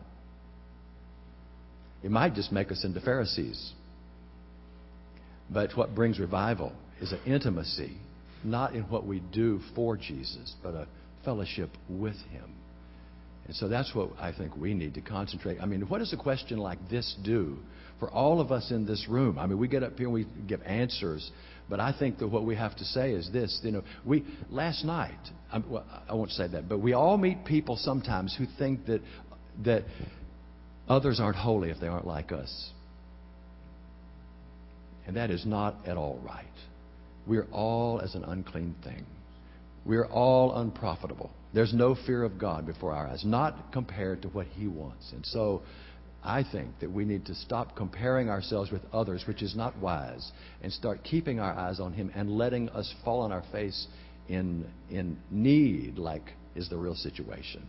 It might just make us into Pharisees. But what brings revival is an intimacy, not in what we do for Jesus, but a fellowship with Him. And so that's what I think we need to concentrate. I mean, what does a question like this do for all of us in this room? I mean, we get up here and we give answers, but I think that what we have to say is this. You know, we last night, I, well, I won't say that, but we all meet people sometimes who think that that others aren't holy if they aren't like us. And that is not at all right. We're all as an unclean thing. We're all unprofitable. There's no fear of God before our eyes, not compared to what He wants. And so I think that we need to stop comparing ourselves with others, which is not wise, and start keeping our eyes on Him and letting us fall on our face in, in need, like is the real situation.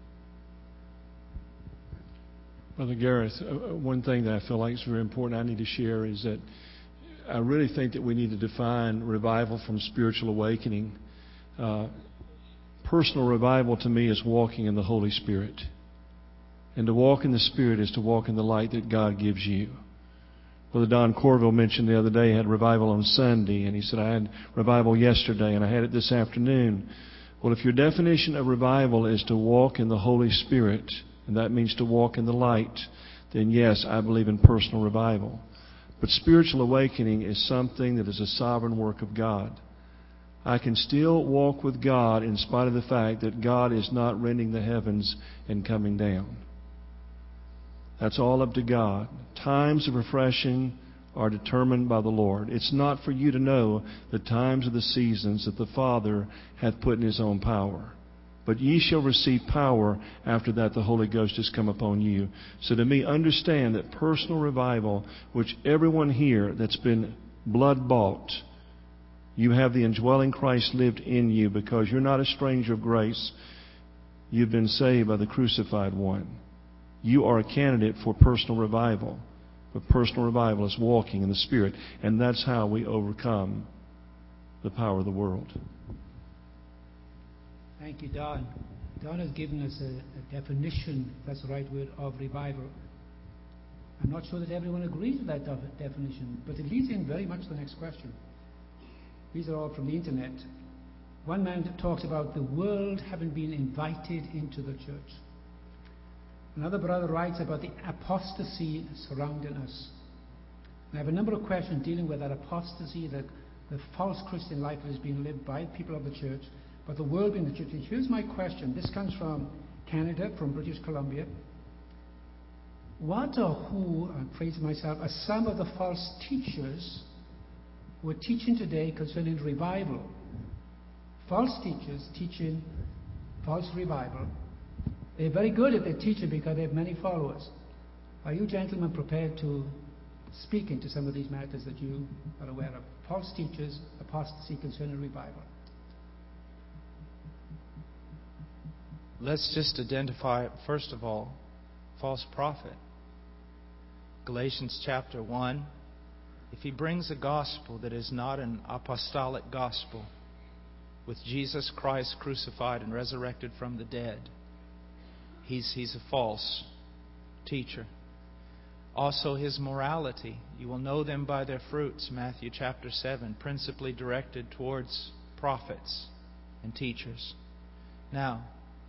Brother Gareth, uh, one thing that I feel like is very important I need to share is that I really think that we need to define revival from spiritual awakening. Uh, personal revival to me is walking in the Holy Spirit. And to walk in the Spirit is to walk in the light that God gives you. Brother Don Corville mentioned the other day he had revival on Sunday, and he said, I had revival yesterday, and I had it this afternoon. Well, if your definition of revival is to walk in the Holy Spirit, and that means to walk in the light, then yes, I believe in personal revival. But spiritual awakening is something that is a sovereign work of God. I can still walk with God in spite of the fact that God is not rending the heavens and coming down. That's all up to God. Times of refreshing are determined by the Lord. It's not for you to know the times of the seasons that the Father hath put in His own power. But ye shall receive power after that the Holy Ghost has come upon you. So to me, understand that personal revival, which everyone here that's been blood bought, you have the indwelling Christ lived in you because you're not a stranger of grace. You've been saved by the crucified one. You are a candidate for personal revival. But personal revival is walking in the Spirit. And that's how we overcome the power of the world. Thank you, Don. Don has given us a, a definition, if that's the right word, of revival. I'm not sure that everyone agrees with that definition, but it leads in very much to the next question. These are all from the internet. One man talks about the world having been invited into the church. Another brother writes about the apostasy surrounding us. I have a number of questions dealing with that apostasy, the, the false Christian life that is being lived by people of the church, but the world being the church. And here's my question. This comes from Canada, from British Columbia. What or who, I'm praising myself, are some of the false teachers who are teaching today concerning revival? False teachers teaching false revival. They're very good at their teaching because they have many followers. Are you gentlemen prepared to speak into some of these matters that you are aware of? False teachers, apostasy concerning revival. Let's just identify, first of all, false prophet. Galatians chapter one. If he brings a gospel that is not an apostolic gospel, with Jesus Christ crucified and resurrected from the dead, he's, he's a false teacher. Also his morality. You will know them by their fruits, Matthew chapter seven, principally directed towards prophets and teachers. Now,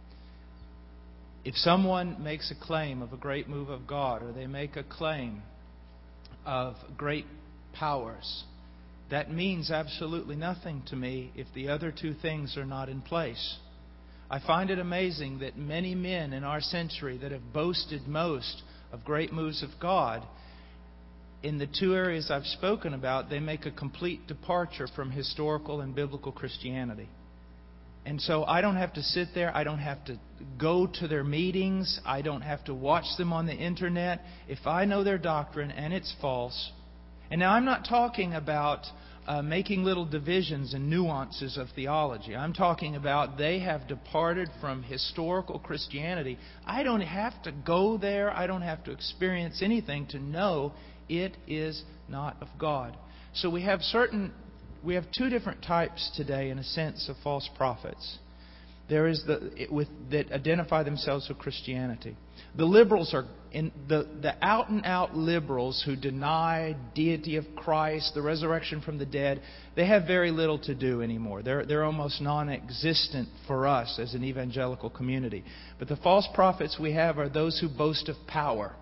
if someone makes a claim of a great move of God, or they make a claim of great powers, that means absolutely nothing to me if the other two things are not in place. I find it amazing that many men in our century that have boasted most of great moves of God, in the two areas I've spoken about, they make a complete departure from historical and biblical Christianity. And so I don't have to sit there. I don't have to go to their meetings. I don't have to watch them on the internet. If I know their doctrine and it's false. And now I'm not talking about uh, making little divisions and nuances of theology. I'm talking about they have departed from historical Christianity. I don't have to go there. I don't have to experience anything to know it is not of God. So we have certain... We have two different types today, in a sense, of false prophets. There is the with that identify themselves with Christianity. The liberals are in the the out and out liberals who deny deity of Christ, the resurrection from the dead. They have very little to do anymore. They're they're almost non-existent for us as an evangelical community. But the false prophets we have are those who boast of power.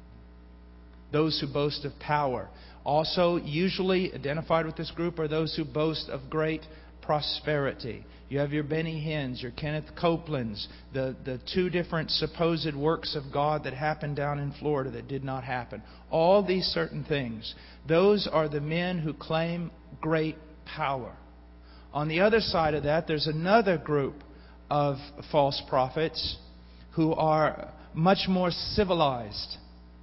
Those who boast of power. Also, usually identified with this group are those who boast of great prosperity. You have your Benny Hinn's, your Kenneth Copeland's, the, the two different supposed works of God that happened down in Florida that did not happen. All these certain things. Those are the men who claim great power. On the other side of that, there's another group of false prophets who are much more civilized,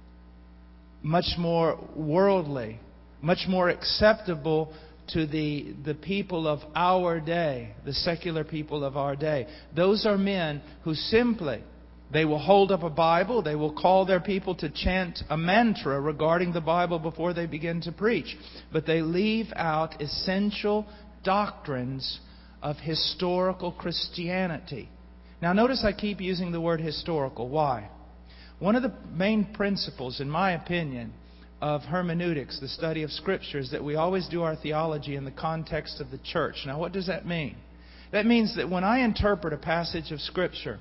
much more worldly, much more acceptable to the, the people of our day, the secular people of our day. Those are men who simply, they will hold up a Bible, they will call their people to chant a mantra regarding the Bible before they begin to preach. But they leave out essential doctrines of historical Christianity. Now notice I keep using the word historical. Why? One of the main principles, in my opinion, of hermeneutics, the study of Scripture, is that we always do our theology in the context of the church. Now, what does that mean? That means that when I interpret a passage of Scripture,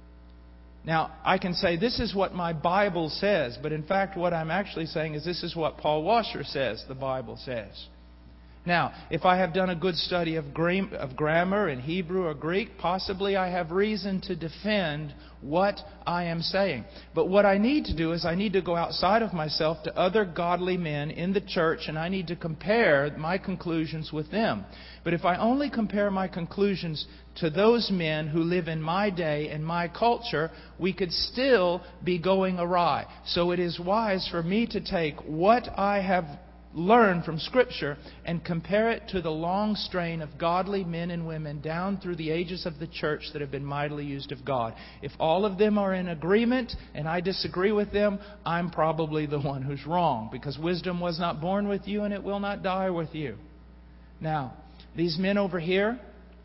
now, I can say, this is what my Bible says, but in fact, what I'm actually saying is this is what Paul Washer says the Bible says. Now, if I have done a good study of grammar in Hebrew or Greek, possibly I have reason to defend what I am saying. But what I need to do is I need to go outside of myself to other godly men in the church, and I need to compare my conclusions with them. But if I only compare my conclusions to those men who live in my day and my culture, we could still be going awry. So it is wise for me to take what I have learn from Scripture and compare it to the long strain of godly men and women down through the ages of the church that have been mightily used of God. If all of them are in agreement and I disagree with them, I'm probably the one who's wrong, because wisdom was not born with you and it will not die with you. Now, these men over here,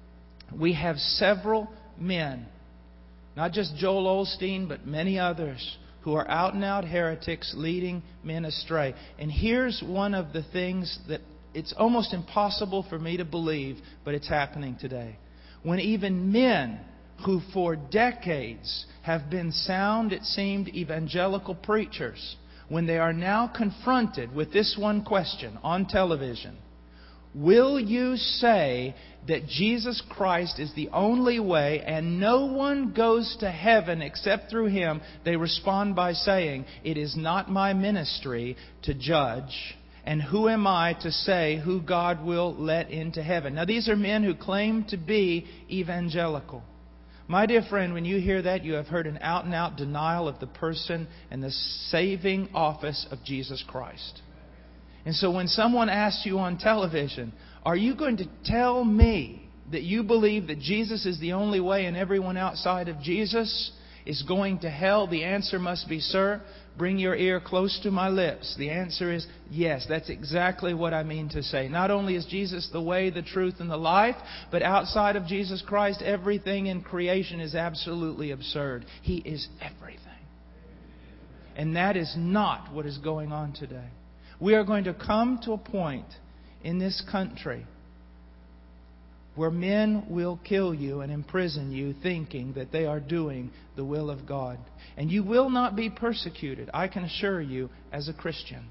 we have several men, not just Joel Osteen, but many others, who are out-and-out heretics leading men astray. And here's one of the things that it's almost impossible for me to believe, but it's happening today. When even men who for decades have been sound, it seemed, evangelical preachers, when they are now confronted with this one question on television, will you say that Jesus Christ is the only way and no one goes to heaven except through Him? They respond by saying, it is not my ministry to judge, and who am I to say who God will let into heaven? Now, these are men who claim to be evangelical. My dear friend, when you hear that, you have heard an out-and-out denial of the person and the saving office of Jesus Christ. And so when someone asks you on television, are you going to tell me that you believe that Jesus is the only way and everyone outside of Jesus is going to hell? The answer must be, sir, bring your ear close to my lips. The answer is yes. That's exactly what I mean to say. Not only is Jesus the way, the truth, and the life, but outside of Jesus Christ, everything in creation is absolutely absurd. He is everything. And that is not what is going on today. We are going to come to a point in this country where men will kill you and imprison you thinking that they are doing the will of God. And you will not be persecuted, I can assure you, as a Christian.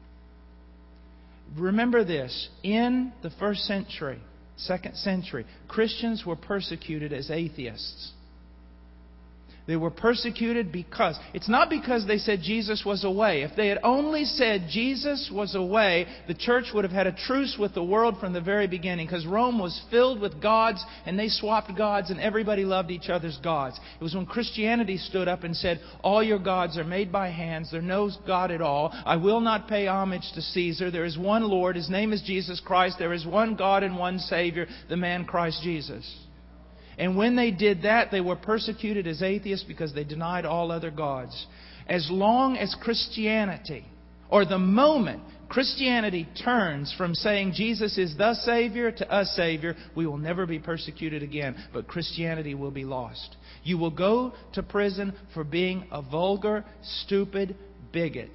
Remember this, in the first century, second century, Christians were persecuted as atheists. They were persecuted because, it's not because they said Jesus was a way. If they had only said Jesus was a way, the church would have had a truce with the world from the very beginning, because Rome was filled with gods and they swapped gods and everybody loved each other's gods. It was when Christianity stood up and said, all your gods are made by hands, there's no God at all. I will not pay homage to Caesar. There is one Lord, His name is Jesus Christ. There is one God and one Savior, the man Christ Jesus. And when they did that, they were persecuted as atheists because they denied all other gods. As long as Christianity, or the moment Christianity turns from saying Jesus is the Savior to a Savior, we will never be persecuted again. But Christianity will be lost. You will go to prison for being a vulgar, stupid bigot.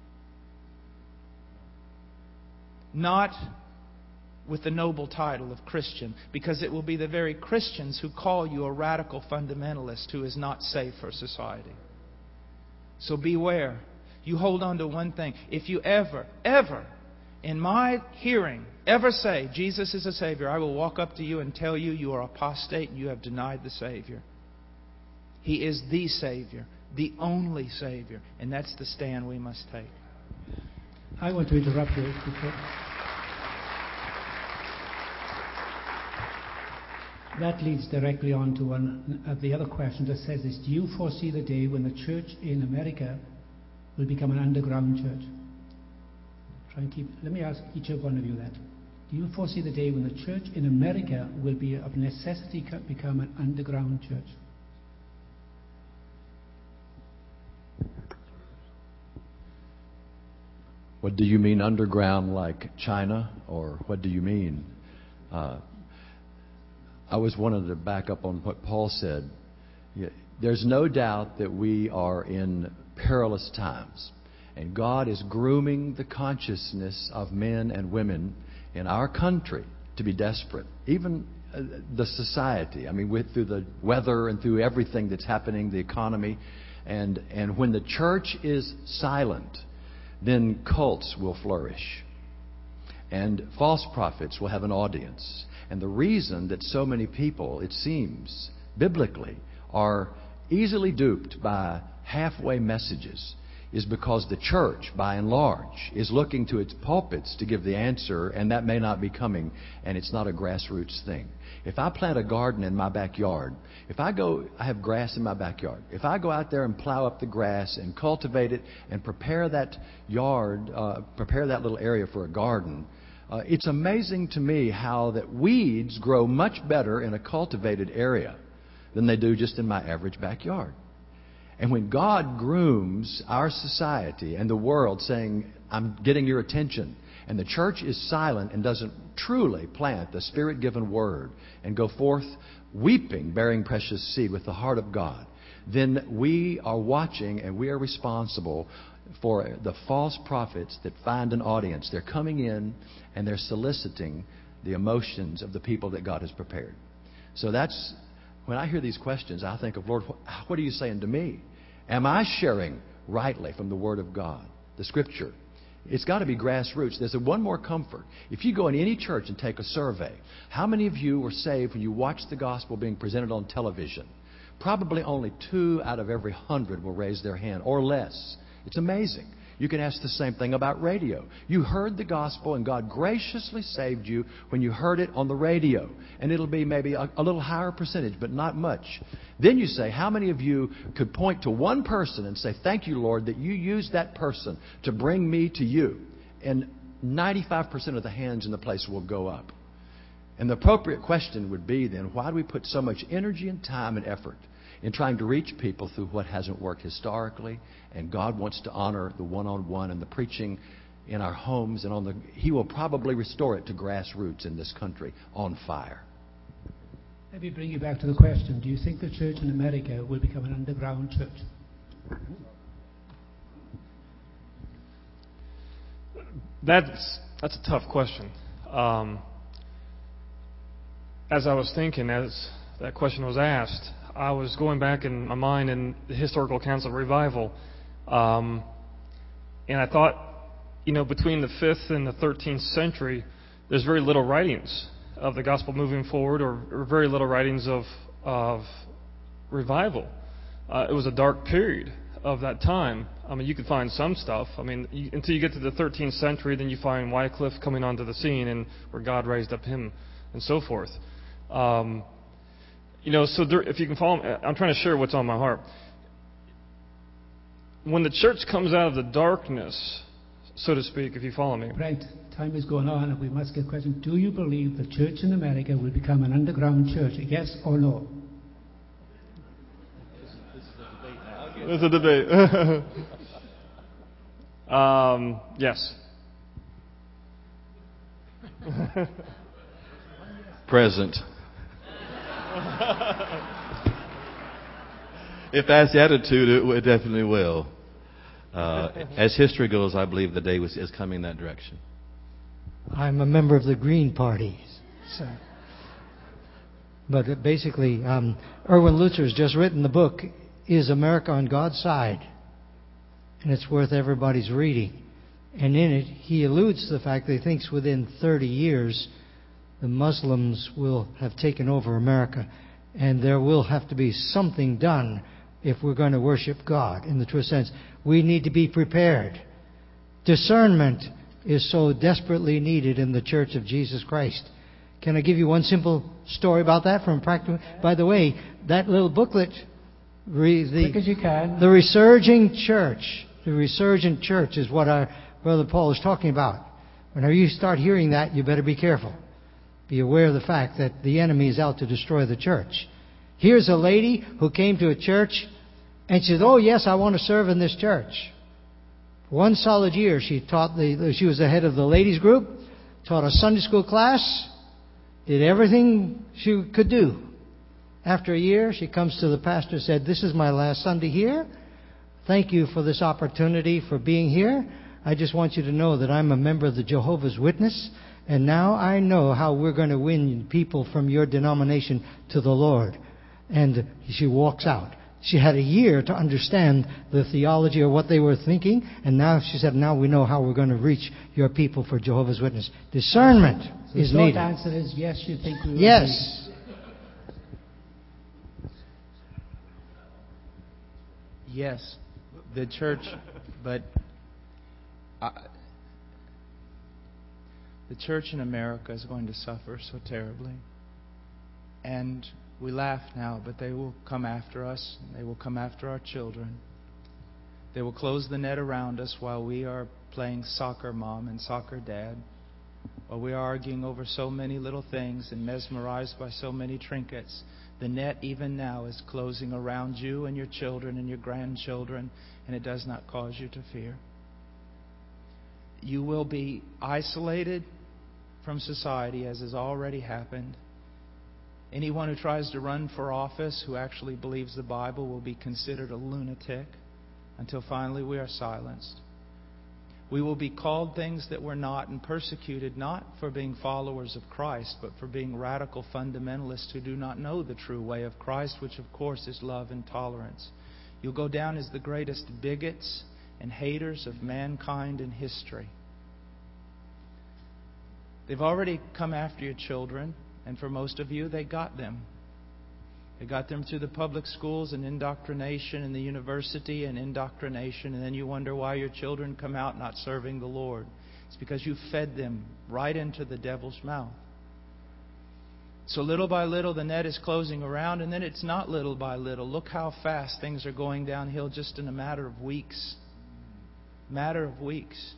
Not with the noble title of Christian, because it will be the very Christians who call you a radical fundamentalist who is not safe for society. So beware. You hold on to one thing. If you ever, ever, in my hearing, ever say Jesus is a Savior, I will walk up to you and tell you you are apostate and you have denied the Savior. He is the Savior, the only Savior, and that's the stand we must take. I want to interrupt you before. That leads directly on to one of the other questions that says this. Do you foresee the day when the church in America will become an underground church? Try and keep. Let me ask each of one of you that. Do you foresee the day when the church in America will be of necessity become an underground church? What do you mean underground, like China? Or what do you mean? Uh, I was wanted to back up on what Paul said. There's no doubt that we are in perilous times. And God is grooming the consciousness of men and women in our country to be desperate. Even uh, the society. I mean, with, through the weather and through everything that's happening, the economy. And, and when the church is silent, then cults will flourish. And false prophets will have an audience. And the reason that so many people, it seems, biblically, are easily duped by halfway messages is because the church, by and large, is looking to its pulpits to give the answer, and that may not be coming, and it's not a grassroots thing. If I plant a garden in my backyard, if I go, I have grass in my backyard. If I go out there and plow up the grass and cultivate it and prepare that yard, uh, prepare that little area for a garden, Uh, it's amazing to me how that weeds grow much better in a cultivated area than they do just in my average backyard. And when God grooms our society and the world saying, I'm getting your attention, and the church is silent and doesn't truly plant the Spirit-given Word and go forth weeping, bearing precious seed with the heart of God, then we are watching and we are responsible for the false prophets that find an audience. They're coming in and they're soliciting the emotions of the people that God has prepared. So that's, when I hear these questions, I think of, Lord, what are you saying to me? Am I sharing rightly from the Word of God? the Scripture. It's got to be grassroots. There's a one more comfort. If you go in any church and take a survey, how many of you were saved when you watched the gospel being presented on television? Probably only two out of every hundred will raise their hand, or less. It's amazing. You can ask the same thing about radio. You heard the gospel and God graciously saved you when you heard it on the radio. And it'll be maybe a, a little higher percentage, but not much. Then you say, how many of you could point to one person and say, thank you, Lord, that you used that person to bring me to you? And ninety-five percent of the hands in the place will go up. And the appropriate question would be then, why do we put so much energy and time and effort in trying to reach people through what hasn't worked historically? And God wants to honor the one-on-one and the preaching in our homes, and on the He will probably restore it to grassroots in this country on fire. Let me bring you back to the question. Do you think the church in America will become an underground church? That's that's a tough question. Um, as I was thinking, as that question was asked, I was going back in my mind in the historical accounts of revival, um, and I thought, you know, between the fifth and the thirteenth century, there's very little writings of the gospel moving forward, or, or very little writings of of revival. Uh, it was a dark period of that time. I mean, you could find some stuff. I mean, you, until you get to the thirteenth century, then you find Wycliffe coming onto the scene, and where God raised up him, and so forth. Um, you know, so there, if you can follow me, I'm trying to share what's on my heart. When the church comes out of the darkness, so to speak, if you follow me. Right. Time is going on, and we must get a question. Do you believe the church in America will become an underground church? Yes or no? It's a debate. um, yes. Present. If that's the attitude, it, it definitely will. Uh, as history goes, I believe the day was, is coming that direction. I'm a member of the Green Party. So. But basically, um, Erwin Lutzer has just written the book, Is America on God's Side? And it's worth everybody's reading. And in it, he alludes to the fact that he thinks within thirty years, the Muslims will have taken over America. And there will have to be something done if we're going to worship God in the true sense. We need to be prepared. Discernment is so desperately needed in the Church of Jesus Christ. Can I give you one simple story about that from practical? By the way, that little booklet, re, the, Quick as you can. the resurging church, the resurgent church is what our brother Paul is talking about. Whenever you start hearing that, you better be careful. Be aware of the fact that the enemy is out to destroy the church. Here's a lady who came to a church and she said, oh yes, I want to serve in this church. For one solid year, she taught the, she was the head of the ladies group, taught a Sunday school class, did everything she could do. After a year, she comes to the pastor and said, this is my last Sunday here. Thank you for this opportunity for being here. I just want you to know that I'm a member of the Jehovah's Witness. And now I know how we're going to win people from your denomination to the Lord. And she walks out. She had a year to understand the theology or what they were thinking. And now she said, now we know how we're going to reach your people for Jehovah's Witness. Discernment So is the short needed. answer is yes, you think we will. Yes. Yes, the church, but I, the church in America is going to suffer so terribly. And we laugh now, but they will come after us. They will come after our children. They will close the net around us while we are playing soccer mom and soccer dad, while we are arguing over so many little things and mesmerized by so many trinkets. The net even now is closing around you and your children and your grandchildren, and it does not cause you to fear. You will be isolated from society, as has already happened. Anyone who tries to run for office who actually believes the Bible will be considered a lunatic until finally we are silenced. We will be called things that we're not and persecuted not for being followers of Christ, but for being radical fundamentalists who do not know the true way of Christ, which of course is love and tolerance. You'll go down as the greatest bigots and haters of mankind and history. They've already come after your children, and for most of you, they got them. They got them through the public schools and indoctrination, and the university and indoctrination, and then you wonder why your children come out not serving the Lord. It's because you fed them right into the devil's mouth. So little by little, the net is closing around, and then it's not little by little. Look how fast things are going downhill just in a matter of weeks. Matter of weeks.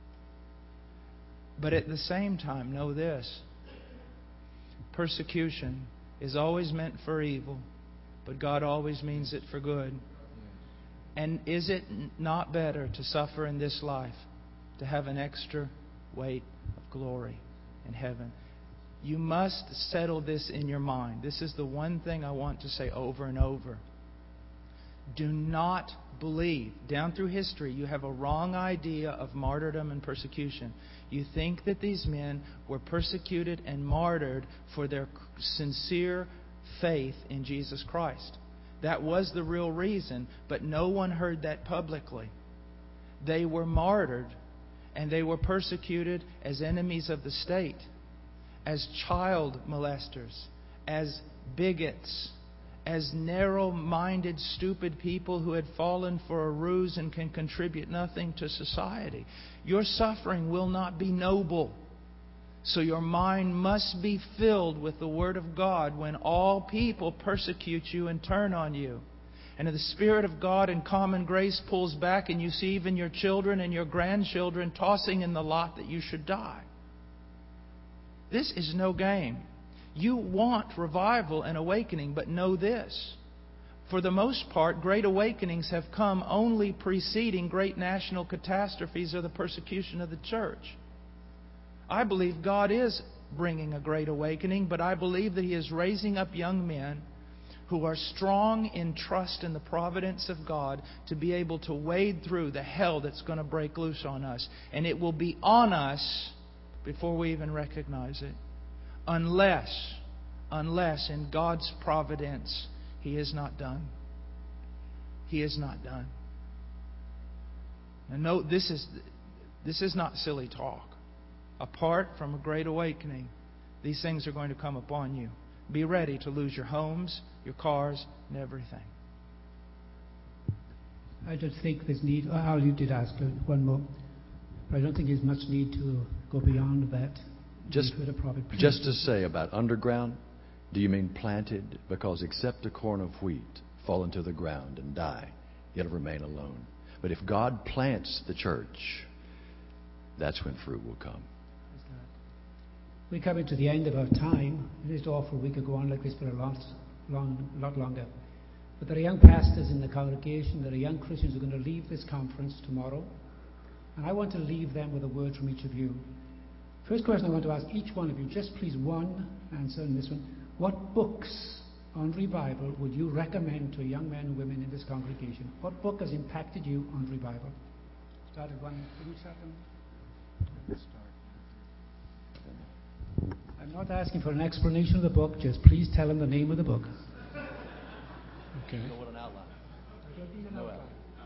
But at the same time, know this. Persecution is always meant for evil, but God always means it for good. And is it not better to suffer in this life, to have an extra weight of glory in heaven? You must settle this in your mind. This is the one thing I want to say over and over. Do not believe. Down through history, you have a wrong idea of martyrdom and persecution. You think that these men were persecuted and martyred for their sincere faith in Jesus Christ. That was the real reason, but no one heard that publicly. They were martyred and they were persecuted as enemies of the state, as child molesters, as bigots, as narrow-minded, stupid people who had fallen for a ruse and can contribute nothing to society. Your suffering will not be noble. So your mind must be filled with the Word of God when all people persecute you and turn on you. And if the Spirit of God in common grace pulls back and you see even your children and your grandchildren tossing in the lot that you should die. This is no game. You want revival and awakening, but know this. For the most part, great awakenings have come only preceding great national catastrophes or the persecution of the church. I believe God is bringing a great awakening, but I believe that He is raising up young men who are strong in trust in the providence of God to be able to wade through the hell that's going to break loose on us. And it will be on us before we even recognize it. Unless, unless in God's providence, He is not done. He is not done. Now note, this is, this is not silly talk. Apart from a great awakening, these things are going to come upon you. Be ready to lose your homes, your cars, and everything. I don't think there's need. Al, you did ask one more. But I don't think there's much need to go beyond that. Just, just to say about underground, do you mean planted? Because except a corn of wheat fall into the ground and die, it'll remain alone. But if God plants the church, that's when fruit will come. We're coming to the end of our time. It is awful. We could go on like this for a lot, long, lot longer. But there are young pastors in the congregation. There are young Christians who are going to leave this conference tomorrow. And I want to leave them with a word from each of you. First question I want to ask each one of you, just please one answer in this one. What books on revival would you recommend to young men and women in this congregation? What book has impacted you on revival? Started one. Can you start them? I'm not asking for an explanation of the book. Just please tell them the name of the book. Okay. You know what an outline? I don't need an outline.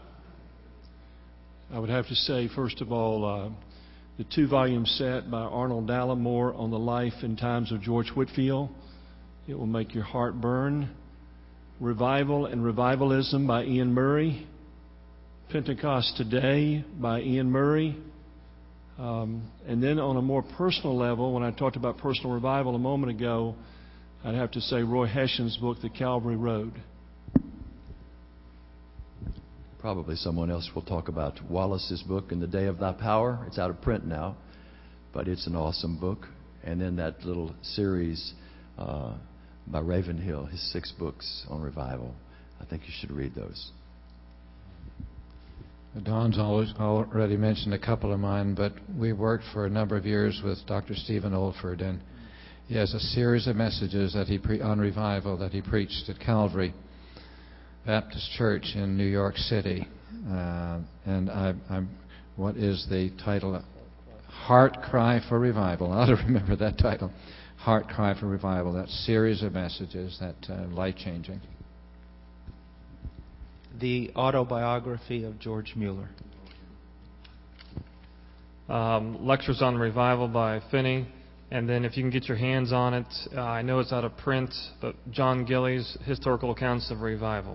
I would have to say, first of all, uh, the two-volume set by Arnold Dallimore on the life and times of George Whitefield. It will make your heart burn. Revival and Revivalism by Ian Murray. Pentecost Today by Ian Murray. Um, and then on a more personal level, when I talked about personal revival a moment ago, I'd have to say Roy Hession's book, The Calvary Road. Probably someone else will talk about Wallace's book, In the Day of Thy Power. It's out of print now, but it's an awesome book. And then that little series uh, by Ravenhill, his six books on revival. I think you should read those. Don's always already mentioned a couple of mine, but we worked for a number of years with Doctor Stephen Oldford, and he has a series of messages that he pre- on revival that he preached at Calvary Baptist Church in New York City. Uh, and I, I'm, what is the title? Heart Cry for Revival. I ought to remember that title. Heart Cry for Revival. That series of messages, that uh, life-changing. The autobiography of George Mueller. um, Lectures on Revival by Finney. And then if you can get your hands on it, uh, I know it's out of print, but John Gillies, Historical Accounts of Revival.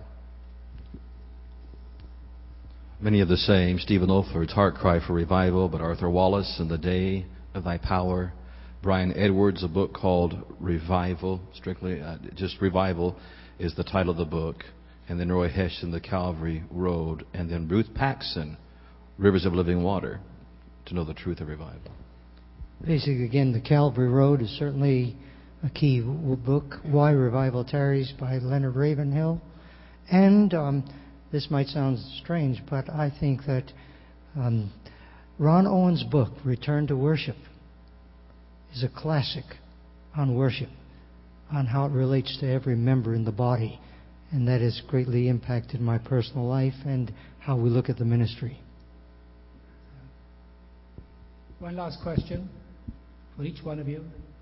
Many of the same. Stephen Olford's Heart Cry for Revival, but Arthur Wallace and the Day of Thy Power. Brian Edwards, a book called Revival, strictly uh, just Revival is the title of the book. And then Roy Hession, The Calvary Road. And then Ruth Paxson, Rivers of Living Water, to know the truth of revival. Basically, again, The Calvary Road is certainly a key book. Why Revival Tarries by Leonard Ravenhill. And um, this might sound strange, but I think that um, Ron Owen's book, Return to Worship, is a classic on worship, on how it relates to every member in the body. And that has greatly impacted my personal life and how we look at the ministry. One last question for each one of you.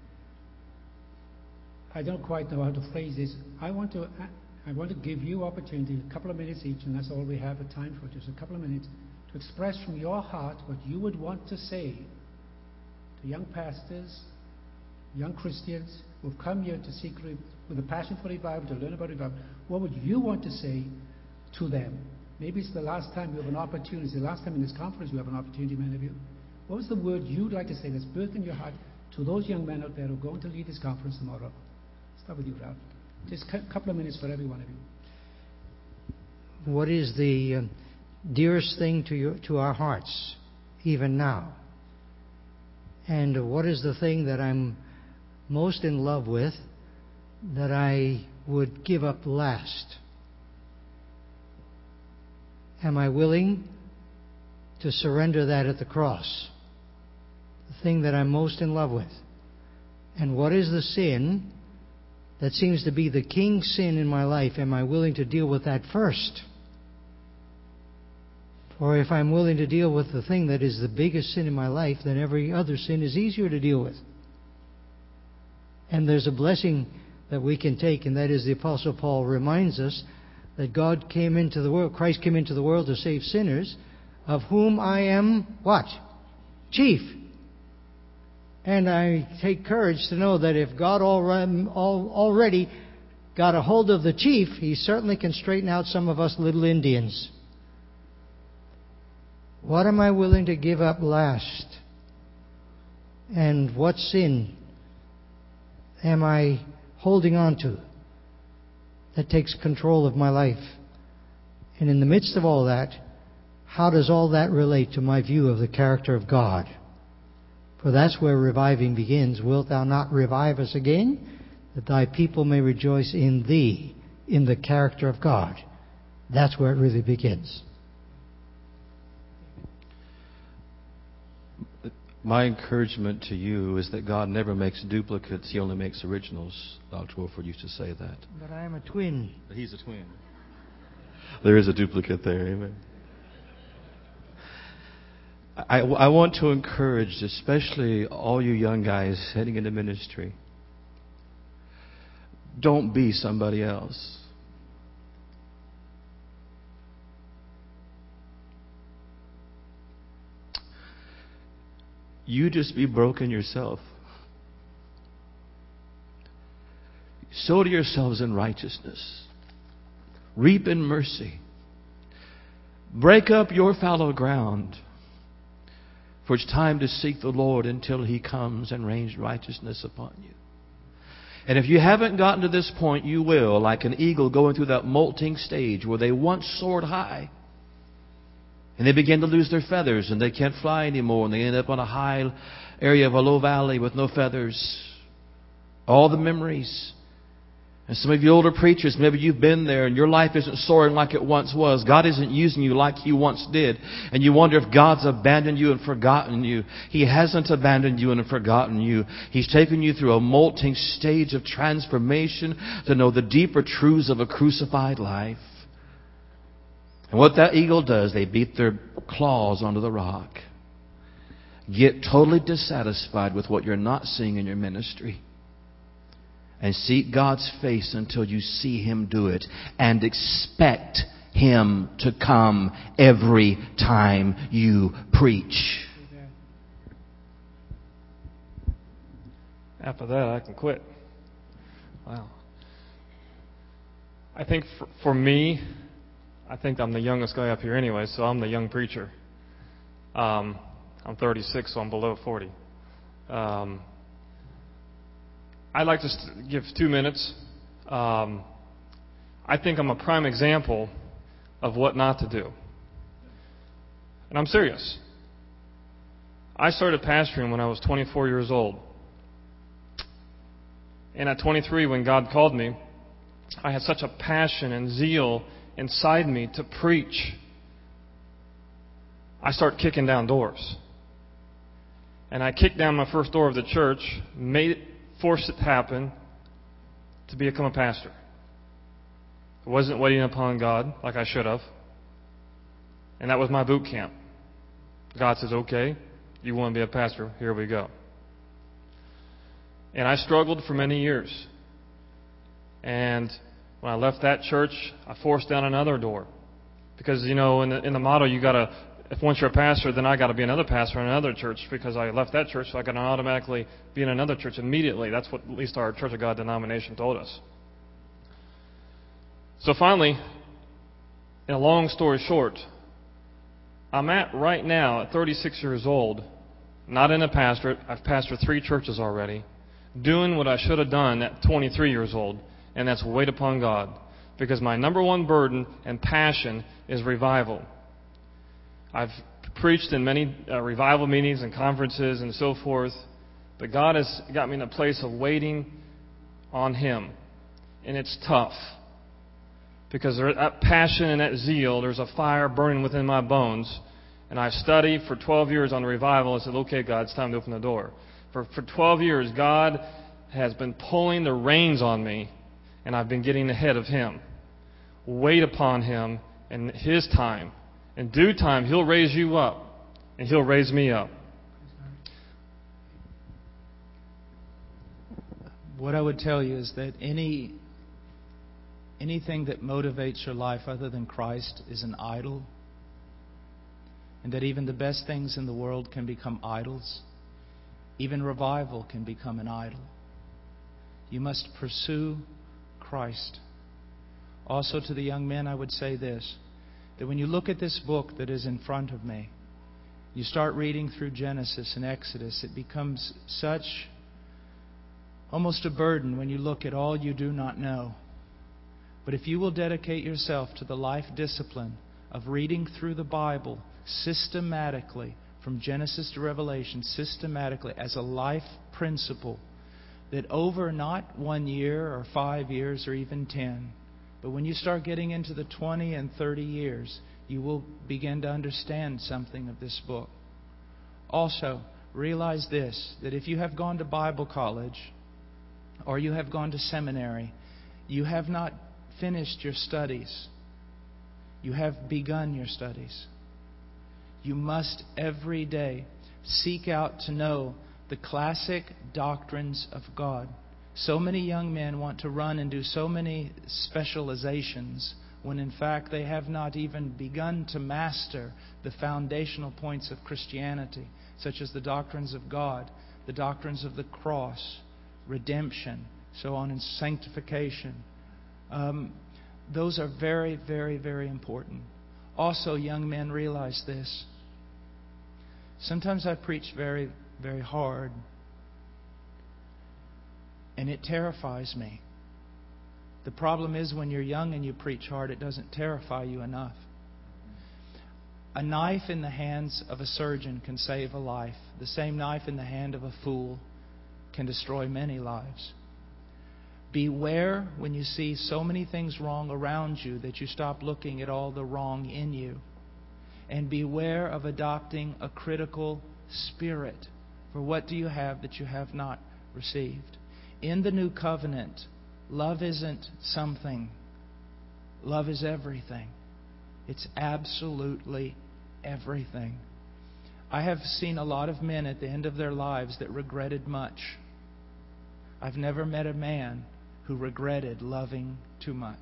I don't quite know how to phrase this. I want to I want to give you opportunity, a couple of minutes each, and that's all we have at time for, just a couple of minutes, to express from your heart what you would want to say to young pastors, young Christians who have come here to seek with a passion for revival, to learn about revival. What would you want to say to them? Maybe it's the last time you have an opportunity. It's the last time in this conference you have an opportunity, many of you. What was the word you'd like to say that's birthed in your heart to those young men out there who are going to lead this conference tomorrow? Start with you, Ralph. Just a couple of minutes for every one of you. What is the uh, dearest thing to your, to our hearts, even now? And what is the thing that I'm most in love with that I would give up last? Am I willing to surrender that at the cross? The thing that I'm most in love with. And what is the sin that seems to be the king sin in my life? Am I willing to deal with that first? Or if I'm willing to deal with the thing that is the biggest sin in my life, then every other sin is easier to deal with. And there's a blessing that we can take, and that is the Apostle Paul reminds us that God came into the world, Christ came into the world to save sinners, of whom I am what? Chief. And I take courage to know that if God already got a hold of the chief, He certainly can straighten out some of us little Indians. What am I willing to give up last? And what sin am I holding on to that takes control of my life? And in the midst of all that, how does all that relate to my view of the character of God? For that's where reviving begins. Wilt thou not revive us again, that thy people may rejoice in thee, in the character of God? That's where it really begins. My encouragement to you is that God never makes duplicates, He only makes originals. Doctor Wolford used to say that. But I am a twin. But he's a twin. There is a duplicate there, amen. I, I want to encourage, especially all you young guys heading into ministry, don't be somebody else. You just be broken yourself. Sow to yourselves in righteousness. Reap in mercy. Break up your fallow ground. For it's time to seek the Lord until He comes and rains righteousness upon you. And if you haven't gotten to this point, you will, like an eagle going through that molting stage where they once soared high. And they begin to lose their feathers and they can't fly anymore. And they end up on a high area of a low valley with no feathers. All the memories. And some of you older preachers, maybe you've been there and your life isn't soaring like it once was. God isn't using you like He once did. And you wonder if God's abandoned you and forgotten you. He hasn't abandoned you and forgotten you. He's taken you through a molting stage of transformation to know the deeper truths of a crucified life. And what that eagle does, they beat their claws onto the rock. Get totally dissatisfied with what you're not seeing in your ministry. And seek God's face until you see Him do it. And expect Him to come every time you preach. After that, I can quit. Wow. I think for, for me, I think I'm the youngest guy up here anyway, so I'm the young preacher. Um, I'm thirty-six, so I'm below forty. Um, I'd like to st- give two minutes. Um, I think I'm a prime example of what not to do. And I'm serious. I started pastoring when I was twenty-four years old. And at twenty-three, when God called me, I had such a passion and zeal inside me to preach. I started kicking down doors. And I kicked down my first door of the church, made it, forced it to happen to become a pastor. I wasn't waiting upon God like I should have. And that was my boot camp. God says, okay, you want to be a pastor, here we go. And I struggled for many years. And when I left that church, I forced down another door. Because, you know, in the, in the motto, you got to, if once you're a pastor, then I got to be another pastor in another church. Because I left that church, so I got to automatically be in another church immediately. That's what at least our Church of God denomination told us. So finally, in a long story short, I'm at right now, at thirty-six years old, not in a pastorate. I've pastored three churches already, doing what I should have done at twenty-three years old, and that's wait upon God. Because my number one burden and passion is revival. I've preached in many uh, revival meetings and conferences and so forth, but God has got me in a place of waiting on Him. And it's tough. Because there, that passion and that zeal, there's a fire burning within my bones. And I studied for twelve years on revival and said, okay, God, it's time to open the door. For, for twelve years, God has been pulling the reins on me, and I've been getting ahead of Him. Wait upon Him in His time. In due time, He'll raise you up, and He'll raise me up. What I would tell you is that any anything that motivates your life other than Christ is an idol, and that even the best things in the world can become idols. Even revival can become an idol. You must pursue Christ. Also, to the young men, I would say this, that when you look at this book that is in front of me, you start reading through Genesis and Exodus, it becomes such almost a burden when you look at all you do not know. But if you will dedicate yourself to the life discipline of reading through the Bible systematically, from Genesis to Revelation, systematically, as a life principle, that over not one year or five years or even ten, but when you start getting into the twenty and thirty years, you will begin to understand something of this book. Also, realize this, that if you have gone to Bible college or you have gone to seminary, you have not finished your studies. You have begun your studies. You must every day seek out to know the classic doctrines of God. So many young men want to run and do so many specializations when in fact they have not even begun to master the foundational points of Christianity, such as the doctrines of God, the doctrines of the cross, redemption, so on, and sanctification. Um, those are very, very, very important. Also, young men, realize this. Sometimes I preach very, very hard, and it terrifies me. The problem is when you're young and you preach hard, it doesn't terrify you enough. A knife in the hands of a surgeon can save a life. The same knife in the hand of a fool can destroy many lives. Beware when you see so many things wrong around you that you stop looking at all the wrong in you. And beware of adopting a critical spirit. For what do you have that you have not received? In the new covenant, love isn't something. Love is everything. It's absolutely everything. I have seen a lot of men at the end of their lives that regretted much. I've never met a man who regretted loving too much.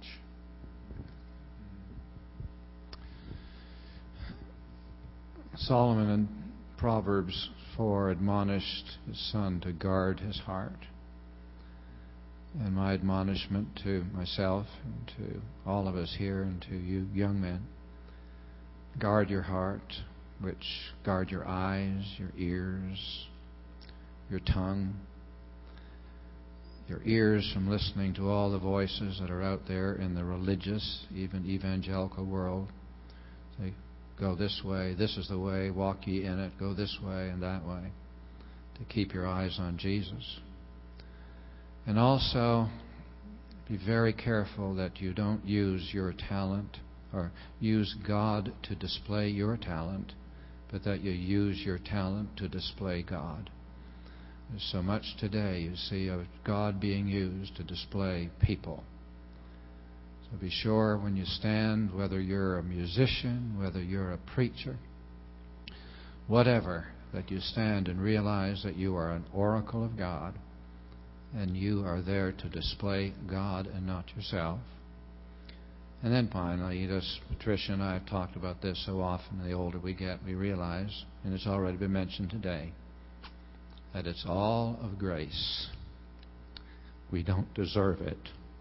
Solomon in Proverbs four admonished his son to guard his heart. And my admonishment to myself and to all of us here and to you young men, guard your heart, which guard your eyes, your ears, your tongue, your ears from listening to all the voices that are out there in the religious, even evangelical world. Say, go this way, this is the way, walk ye in it, go this way and that way. To keep your eyes on Jesus. And also, be very careful that you don't use your talent or use God to display your talent, but that you use your talent to display God. There's so much today you see of God being used to display people. So be sure when you stand, whether you're a musician, whether you're a preacher, whatever, that you stand and realize that you are an oracle of God and you are there to display God and not yourself. And then finally, just Patricia and I have talked about this so often, the older we get, we realize, and it's already been mentioned today, that it's all of grace. We don't deserve it.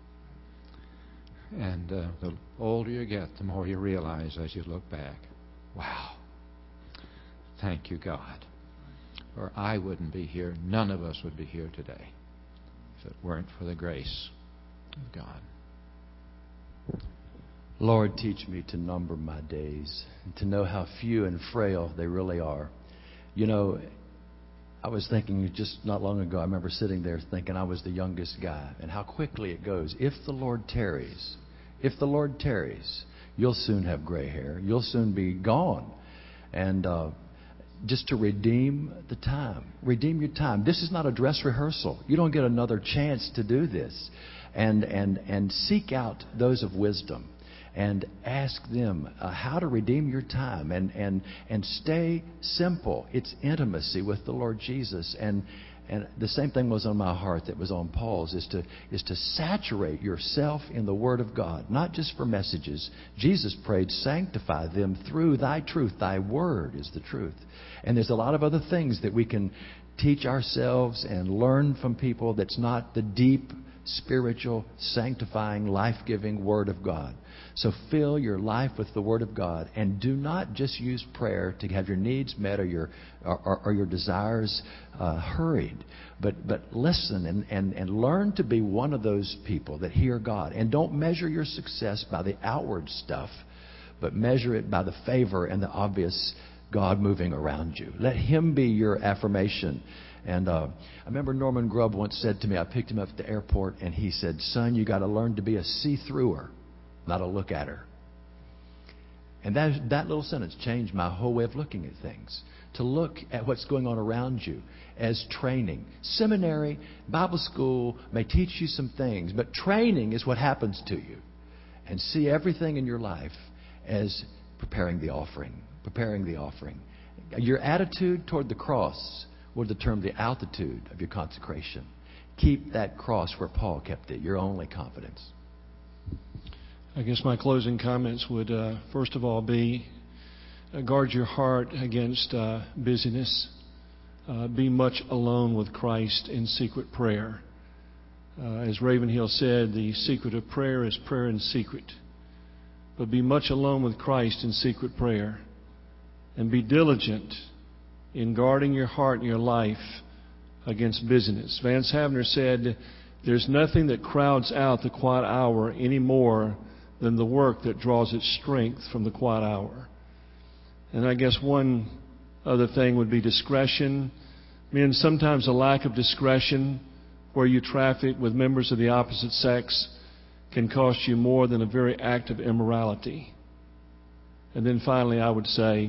And uh, the older you get, the more you realize as you look back, wow, thank you, God. Or I wouldn't be here, none of us would be here today if it weren't for the grace of God. Lord, teach me to number my days and to know how few and frail they really are. You know, I was thinking just not long ago, I remember sitting there thinking I was the youngest guy and how quickly it goes. If the Lord tarries, if the Lord tarries, you'll soon have gray hair. You'll soon be gone. And uh, just to redeem the time, redeem your time. This is not a dress rehearsal. You don't get another chance to do this. And, and, and seek out those of wisdom. And ask them uh, how to redeem your time and, and, and stay simple. It's intimacy with the Lord Jesus. And, and the same thing was on my heart that was on Paul's, is to, is to saturate yourself in the Word of God, not just for messages. Jesus prayed, sanctify them through thy truth. Thy Word is the truth. And there's a lot of other things that we can teach ourselves and learn from people that's not the deep, spiritual, sanctifying, life-giving Word of God. So fill your life with the Word of God, and do not just use prayer to have your needs met or your or, or your desires uh, hurried, but but listen and, and, and learn to be one of those people that hear God. And don't measure your success by the outward stuff, but measure it by the favor and the obvious God moving around you. Let Him be your affirmation. And uh, I remember Norman Grubb once said to me, I picked him up at the airport, and he said, son, you got to learn to be a see-througher, not a look-at-her. And that, that little sentence changed my whole way of looking at things. To look at what's going on around you as training. Seminary, Bible school may teach you some things, but training is what happens to you. And see everything in your life as preparing the offering. Preparing the offering. Your attitude toward the cross will determine the altitude of your consecration. Keep that cross where Paul kept it, your only confidence. I guess my closing comments would, uh, first of all, be uh, guard your heart against uh, busyness. Uh, be much alone with Christ in secret prayer. Uh, as Ravenhill said, the secret of prayer is prayer in secret. But be much alone with Christ in secret prayer. And be diligent in guarding your heart and your life against busyness. Vance Havner said, there's nothing that crowds out the quiet hour any more than the work that draws its strength from the quiet hour. And I guess one other thing would be discretion. Men, sometimes a lack of discretion where you traffic with members of the opposite sex can cost you more than a very act of immorality. And then finally, I would say,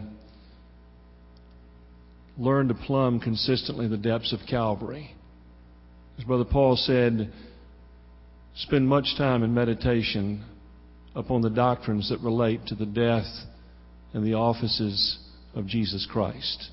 learn to plumb consistently the depths of Calvary. As Brother Paul said, spend much time in meditation upon the doctrines that relate to the death and the offices of Jesus Christ.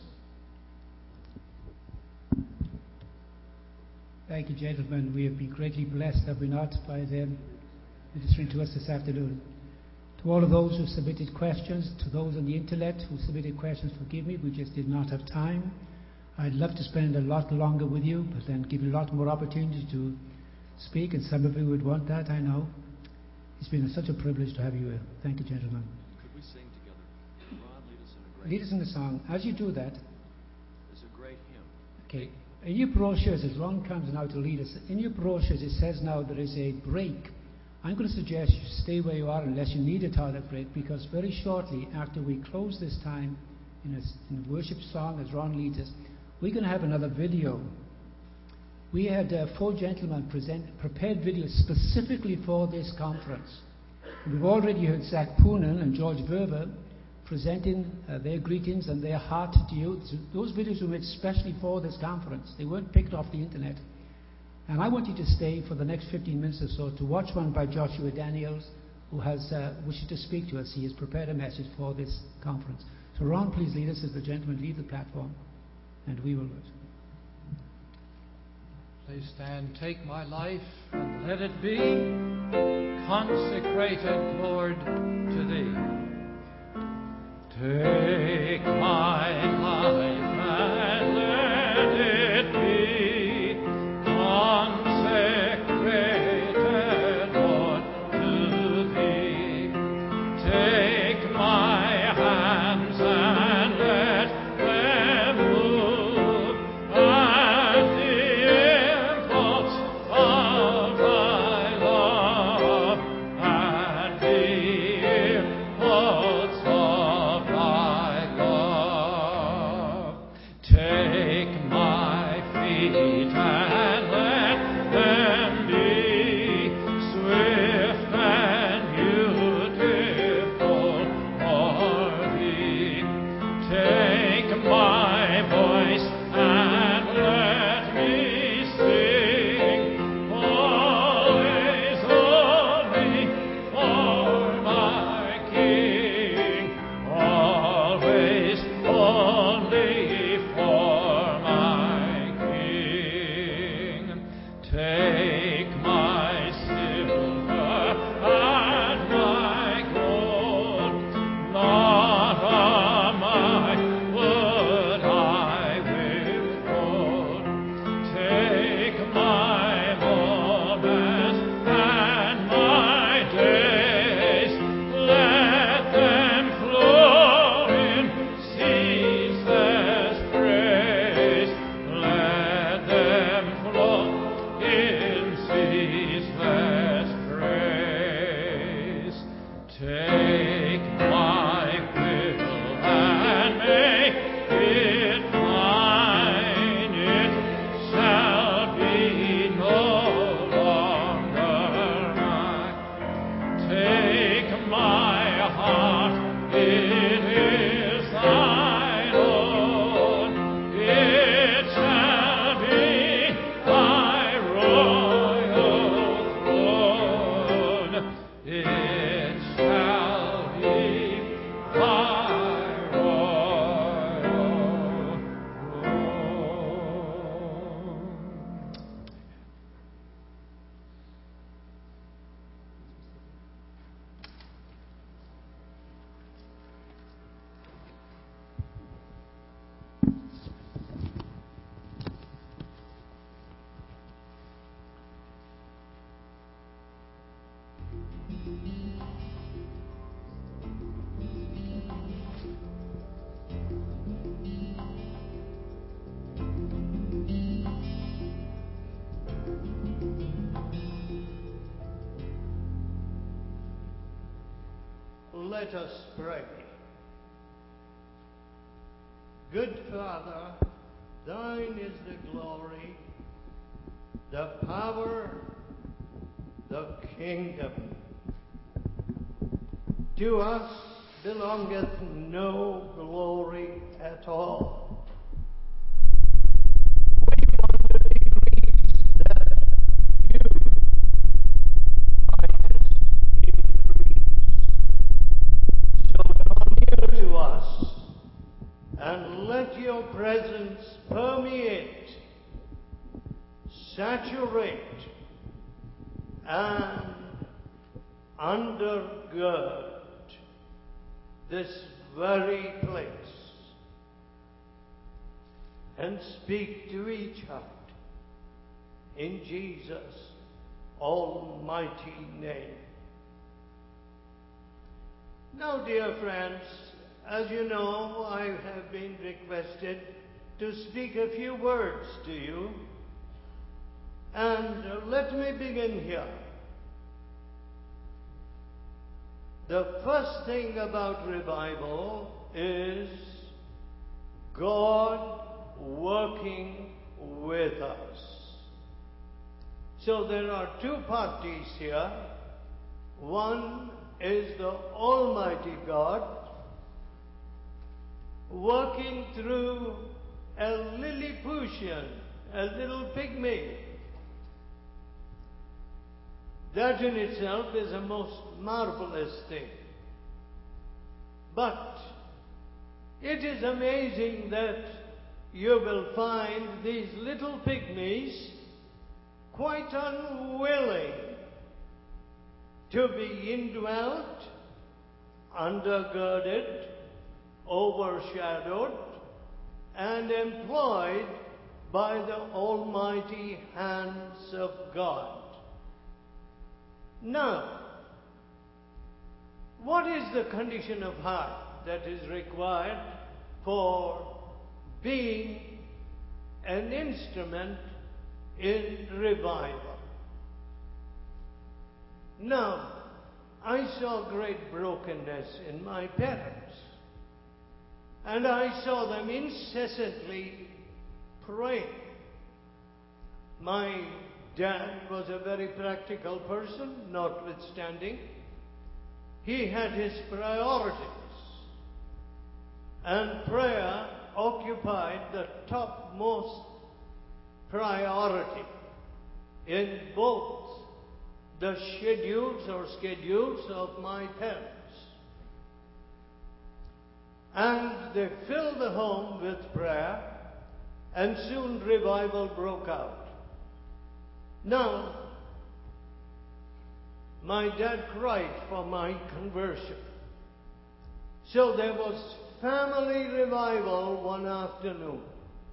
Thank you, gentlemen. We have been greatly blessed, have we not, by them ministering to us this afternoon. To all of those who submitted questions, to those on the internet who submitted questions, forgive me, we just did not have time. I'd love to spend a lot longer with you, but then give you a lot more opportunity to speak, and some of you would want that, I know. It's been such a privilege to have you here. Thank you, gentlemen. Could we sing together? Ron, lead us in a great Lead us in the song. As you do that, It's a great hymn. okay, in your brochures, as Ron comes now to lead us, in your brochures it says now there is a break. I'm going to suggest you stay where you are unless you need a toilet break, because very shortly after we close this time in a, in a worship song as Ron leads us, we're going to have another video. We had uh, four gentlemen present prepared videos specifically for this conference. We've already heard Zach Poonen and George Verver presenting uh, their greetings and their heart to you. Those videos were made specially for this conference. They weren't picked off the internet. And I want you to stay for the next fifteen minutes or so to watch one by Joshua Daniels, who has uh, wished to speak to us. He has prepared a message for this conference. So Ron, please lead us as the gentlemen leave the platform, and we will worship. Please stand. Take my life and let it be consecrated, Lord, to Thee. Take my life and let it be consecrated, Lord, to Thee. Take my hands and let them move at the impulse of Thy love, at the impulse of Thy love. Take my feet and let them be swift and beautiful for Thee. Take my voice and let me sing, always only for my King, always only for my King. Take my silver and my gold, not a mine would I withhold. Take my moments and my days, let them flow in ceaseless praise, let them flow in ceaseless praise. Take my will and make it mine, it shall be no longer mine. Take my heart, it is Thine own, it shall be Thy royal throne, it shall be Thy royal throne. Let us pray. Good Father, Thine is the glory, the power, the kingdom. To us belongeth no glory at all. We want to decrease that you might increase. So come near to us and let your presence permeate, saturate, and undergird this very place, and speak to each heart in Jesus' almighty name. Now, dear friends, as you know, I have been requested to speak a few words to you. And uh, let me begin here. The first thing about revival is God working with us. So there are two parties here. One is the Almighty God working through a Lilliputian, a little pygmy. That in itself is a most marvelous thing. But it is amazing that you will find these little pygmies quite unwilling to be indwelt, undergirded, overshadowed, and employed by the almighty hands of God. Now, what is the condition of heart that is required for being an instrument in revival? Now, I saw great brokenness in my parents, and I saw them incessantly praying. My dad was a very practical person, notwithstanding. He had his priorities, and prayer occupied the topmost priority in both the schedules or schedules of my parents. And they filled the home with prayer, and soon revival broke out. Now, my dad cried for my conversion. So there was family revival one afternoon.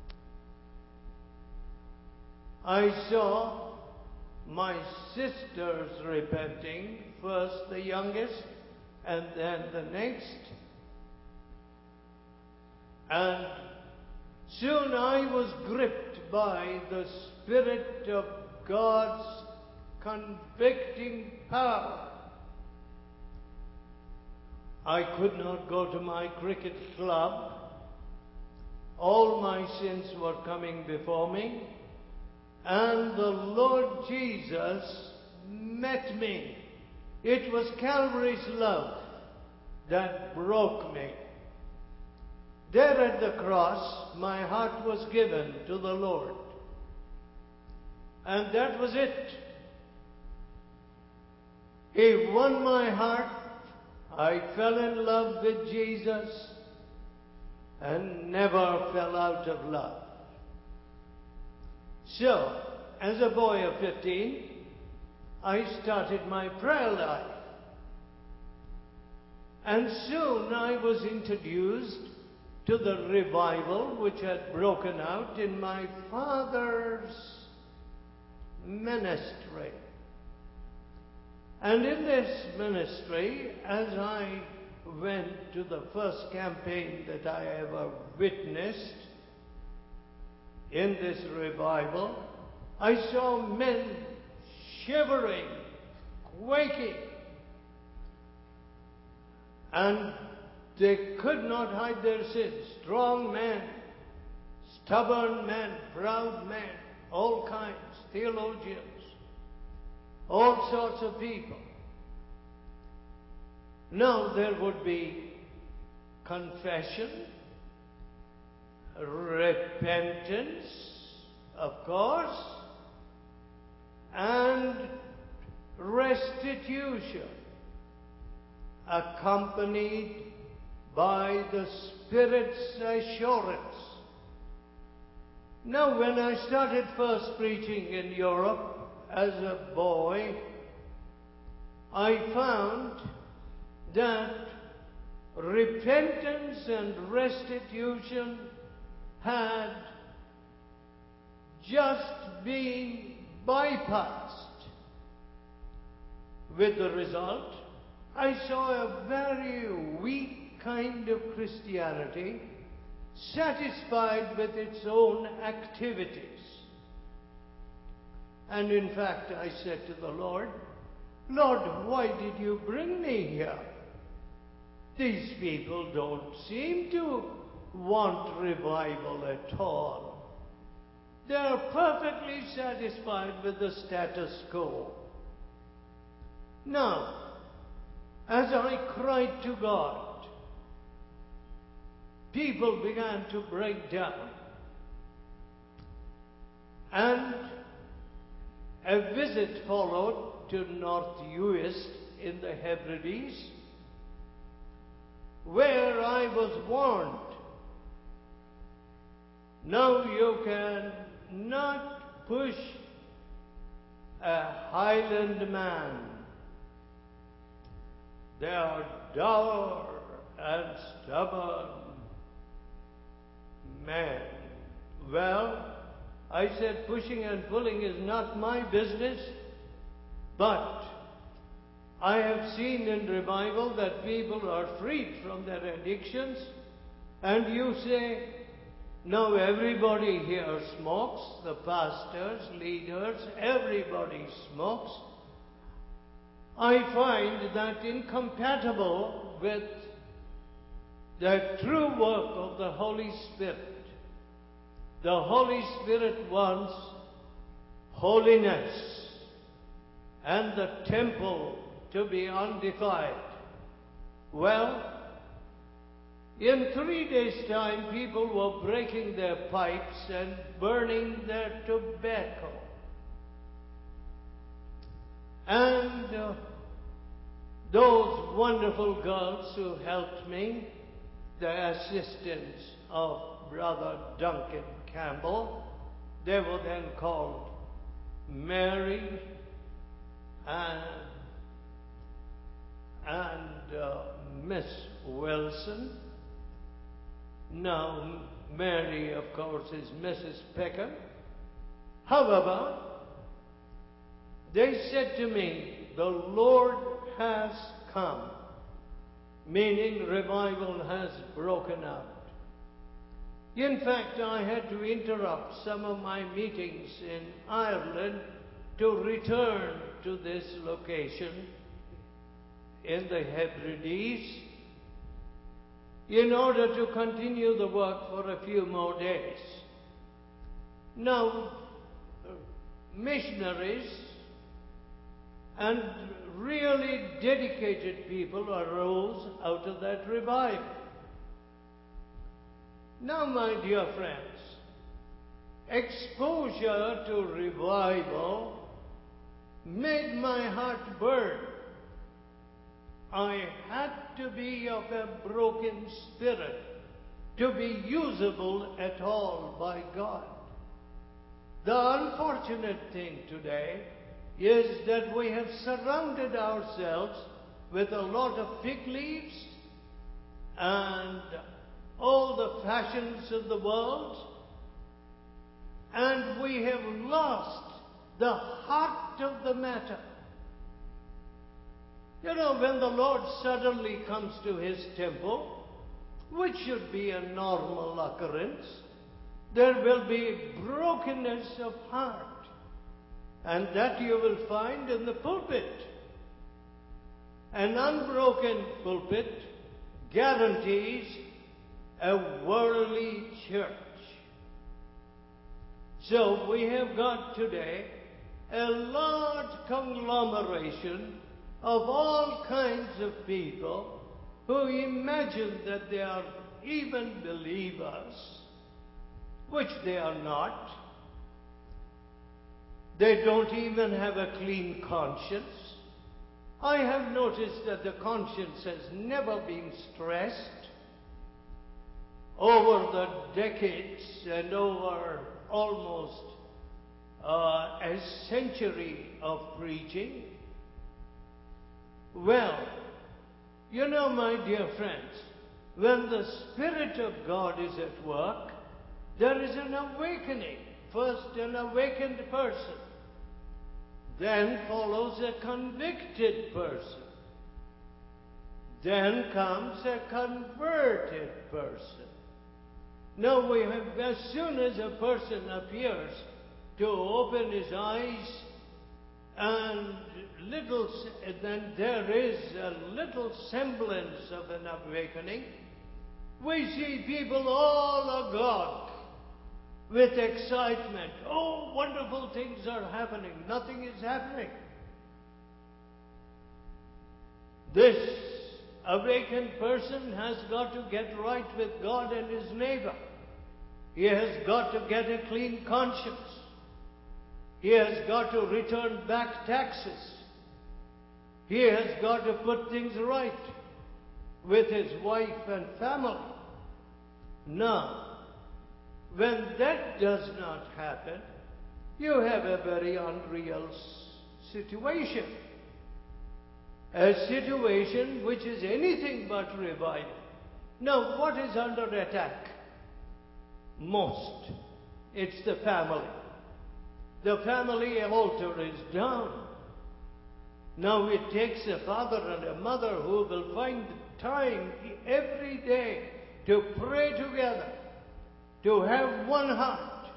I saw my sisters repenting, first the youngest and then the next. And soon I was gripped by the Spirit of God's convicting power. I could not go to my cricket club. All my sins were coming before me. And the Lord Jesus met me. It was Calvary's love that broke me. There at the cross, my heart was given to the Lord. And that was it. He won my heart. I fell in love with Jesus and never fell out of love. So, as a boy of fifteen, I started my prayer life. And soon I was introduced to the revival which had broken out in my father's ministry. And in this ministry, as I went to the first campaign that I ever witnessed in this revival, I saw men shivering, quaking, and they could not hide their sins. Strong men, stubborn men, proud men, all kinds, theologians, all sorts of people. Now there would be confession, repentance, of course, and restitution, accompanied by the Spirit's assurance. Now, when I started first preaching in Europe as a boy, I found that repentance and restitution had just been bypassed with the result, I saw a very weak kind of Christianity, satisfied with its own activities. And in fact, I said to the Lord, Lord, why did you bring me here? These people don't seem to want revival at all. They are perfectly satisfied with the status quo. Now, as I cried to God, people began to break down. And a visit followed to North Uist in the Hebrides, where I was warned, now you can not push a Highland man. They are dour and stubborn men. Well, I said pushing and pulling is not my business, but I have seen in revival that people are freed from their addictions, and you say, now everybody here smokes, the pastors, leaders, everybody smokes. I find that incompatible with the true work of the Holy Spirit. The Holy Spirit wants holiness and the temple to be undefiled. Well, in three days' time, people were breaking their pipes and burning their tobacco. And uh, those wonderful girls who helped me, the assistants of Brother Duncan Campbell, they were then called Mary and, and uh, Miss Wilson. Now, Mary, of course, is Missus Peckham. However, they said to me, the Lord has come, meaning revival has broken out. In fact, I had to interrupt some of my meetings in Ireland to return to this location in the Hebrides in order to continue the work for a few more days. Now, missionaries and really dedicated people arose out of that revival. Now, my dear friends, exposure to revival made my heart burn. I had to be of a broken spirit to be usable at all by God. The unfortunate thing today is that we have surrounded ourselves with a lot of fig leaves and all the fashions of the world, and we have lost the heart of the matter. You know, when the Lord suddenly comes to His temple, which should be a normal occurrence, there will be brokenness of heart. And that you will find in the pulpit. An unbroken pulpit guarantees a worldly church. So we have got today a large conglomeration of all kinds of people who imagine that they are even believers, which they are not. They don't even have a clean conscience. I have noticed that the conscience has never been stressed over the decades and over almost uh, a century of preaching. Well, you know, my dear friends, when the Spirit of God is at work, there is an awakening. First, an awakened person. Then follows a convicted person. Then comes a converted person. Now we have, as soon as a person appears to open his eyes, and little, then there is a little semblance of an awakening. We see people all agog with excitement. Oh, wonderful things are happening. Nothing is happening. This awakened person has got to get right with God and his neighbor. He has got to get a clean conscience. He has got to return back taxes. He has got to put things right with his wife and family. Now, when that does not happen, you have a very unreal situation. A situation which is anything but revival. Now, what is under attack? Most. It's the family. The family altar is down. Now it takes a father and a mother who will find time every day to pray together, to have one heart,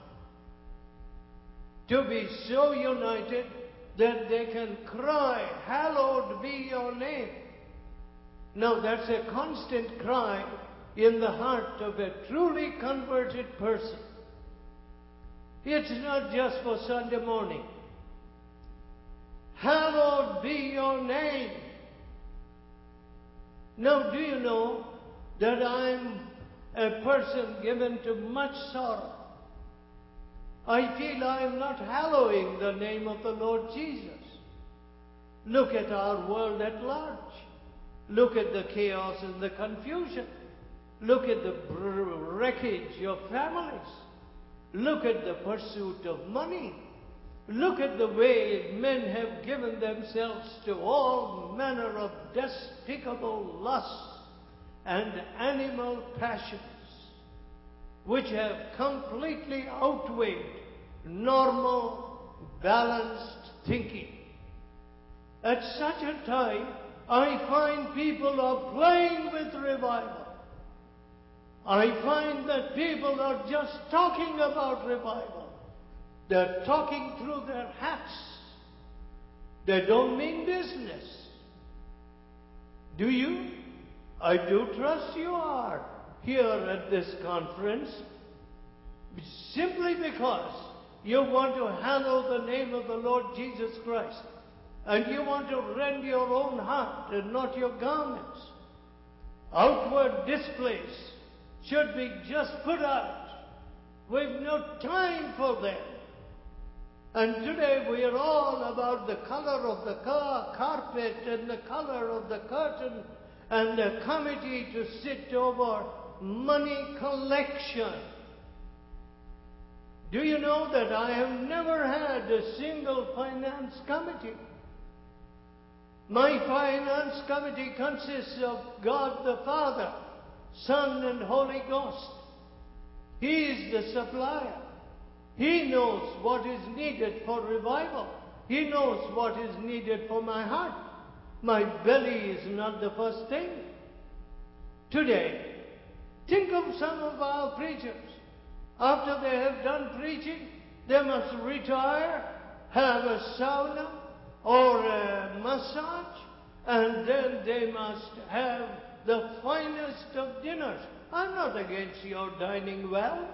to be so united that they can cry, "Hallowed be your name." Now that's a constant cry in the heart of a truly converted person. It's not just for Sunday morning. Hallowed be your name. Now, do you know that I'm a person given to much sorrow? I feel I am not hallowing the name of the Lord Jesus. Look at our world at large. Look at the chaos and the confusion. Look at the wreckage of families. Look at the pursuit of money. Look at the way men have given themselves to all manner of despicable lusts and animal passions, which have completely outweighed normal, balanced thinking. At such a time, I find people are playing with revival. I find that people are just talking about revival. They're talking through their hats. They don't mean business. Do you? I do trust you are here at this conference simply because you want to hallow the name of the Lord Jesus Christ, and you want to rend your own heart and not your garments. Outward displays should be just put out. We've no time for them. And today we are all about the color of the car, carpet and the color of the curtain and a committee to sit over money collection. Do you know that I have never had a single finance committee? My finance committee consists of God the Father, Son and Holy Ghost. He is the supplier. He knows what is needed for revival. He knows what is needed for my heart. My belly is not the first thing. Today, think of some of our preachers. After they have done preaching, they must retire, have a sauna or a massage, and then they must have the finest of dinners. I'm not against your dining well.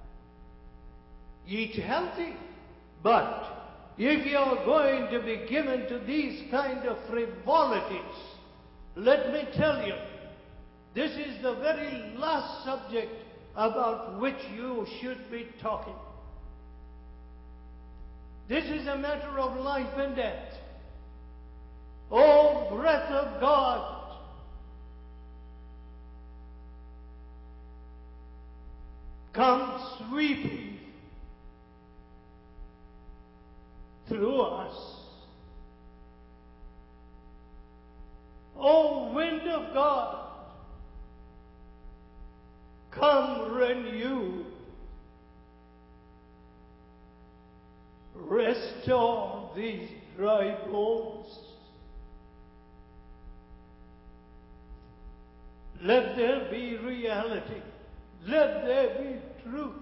Eat healthy. But if you are going to be given to these kind of frivolities, let me tell you, this is the very last subject about which you should be talking. This is a matter of life and death. Oh, breath of God, come sweeping through us. O wind of God, come renew, restore these dry bones. Let there be reality. Let there be truth.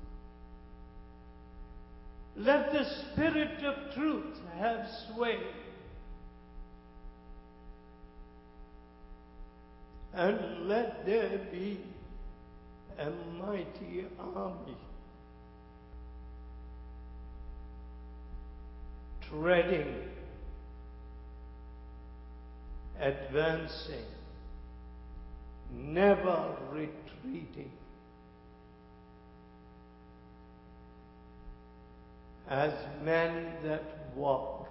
Let the Spirit of truth have sway. And let there be a mighty army treading, advancing, never retreating, as men that walk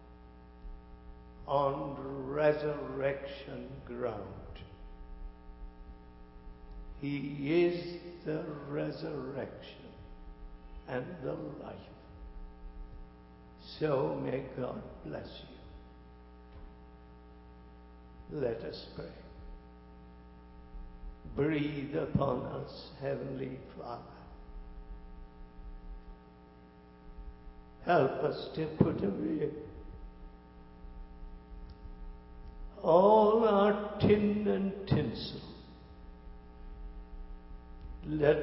on resurrection ground. He is the resurrection and the life. So may God bless you. Let us pray. Breathe upon us, Heavenly Father. Help us to put away all our tin and tinsel. Let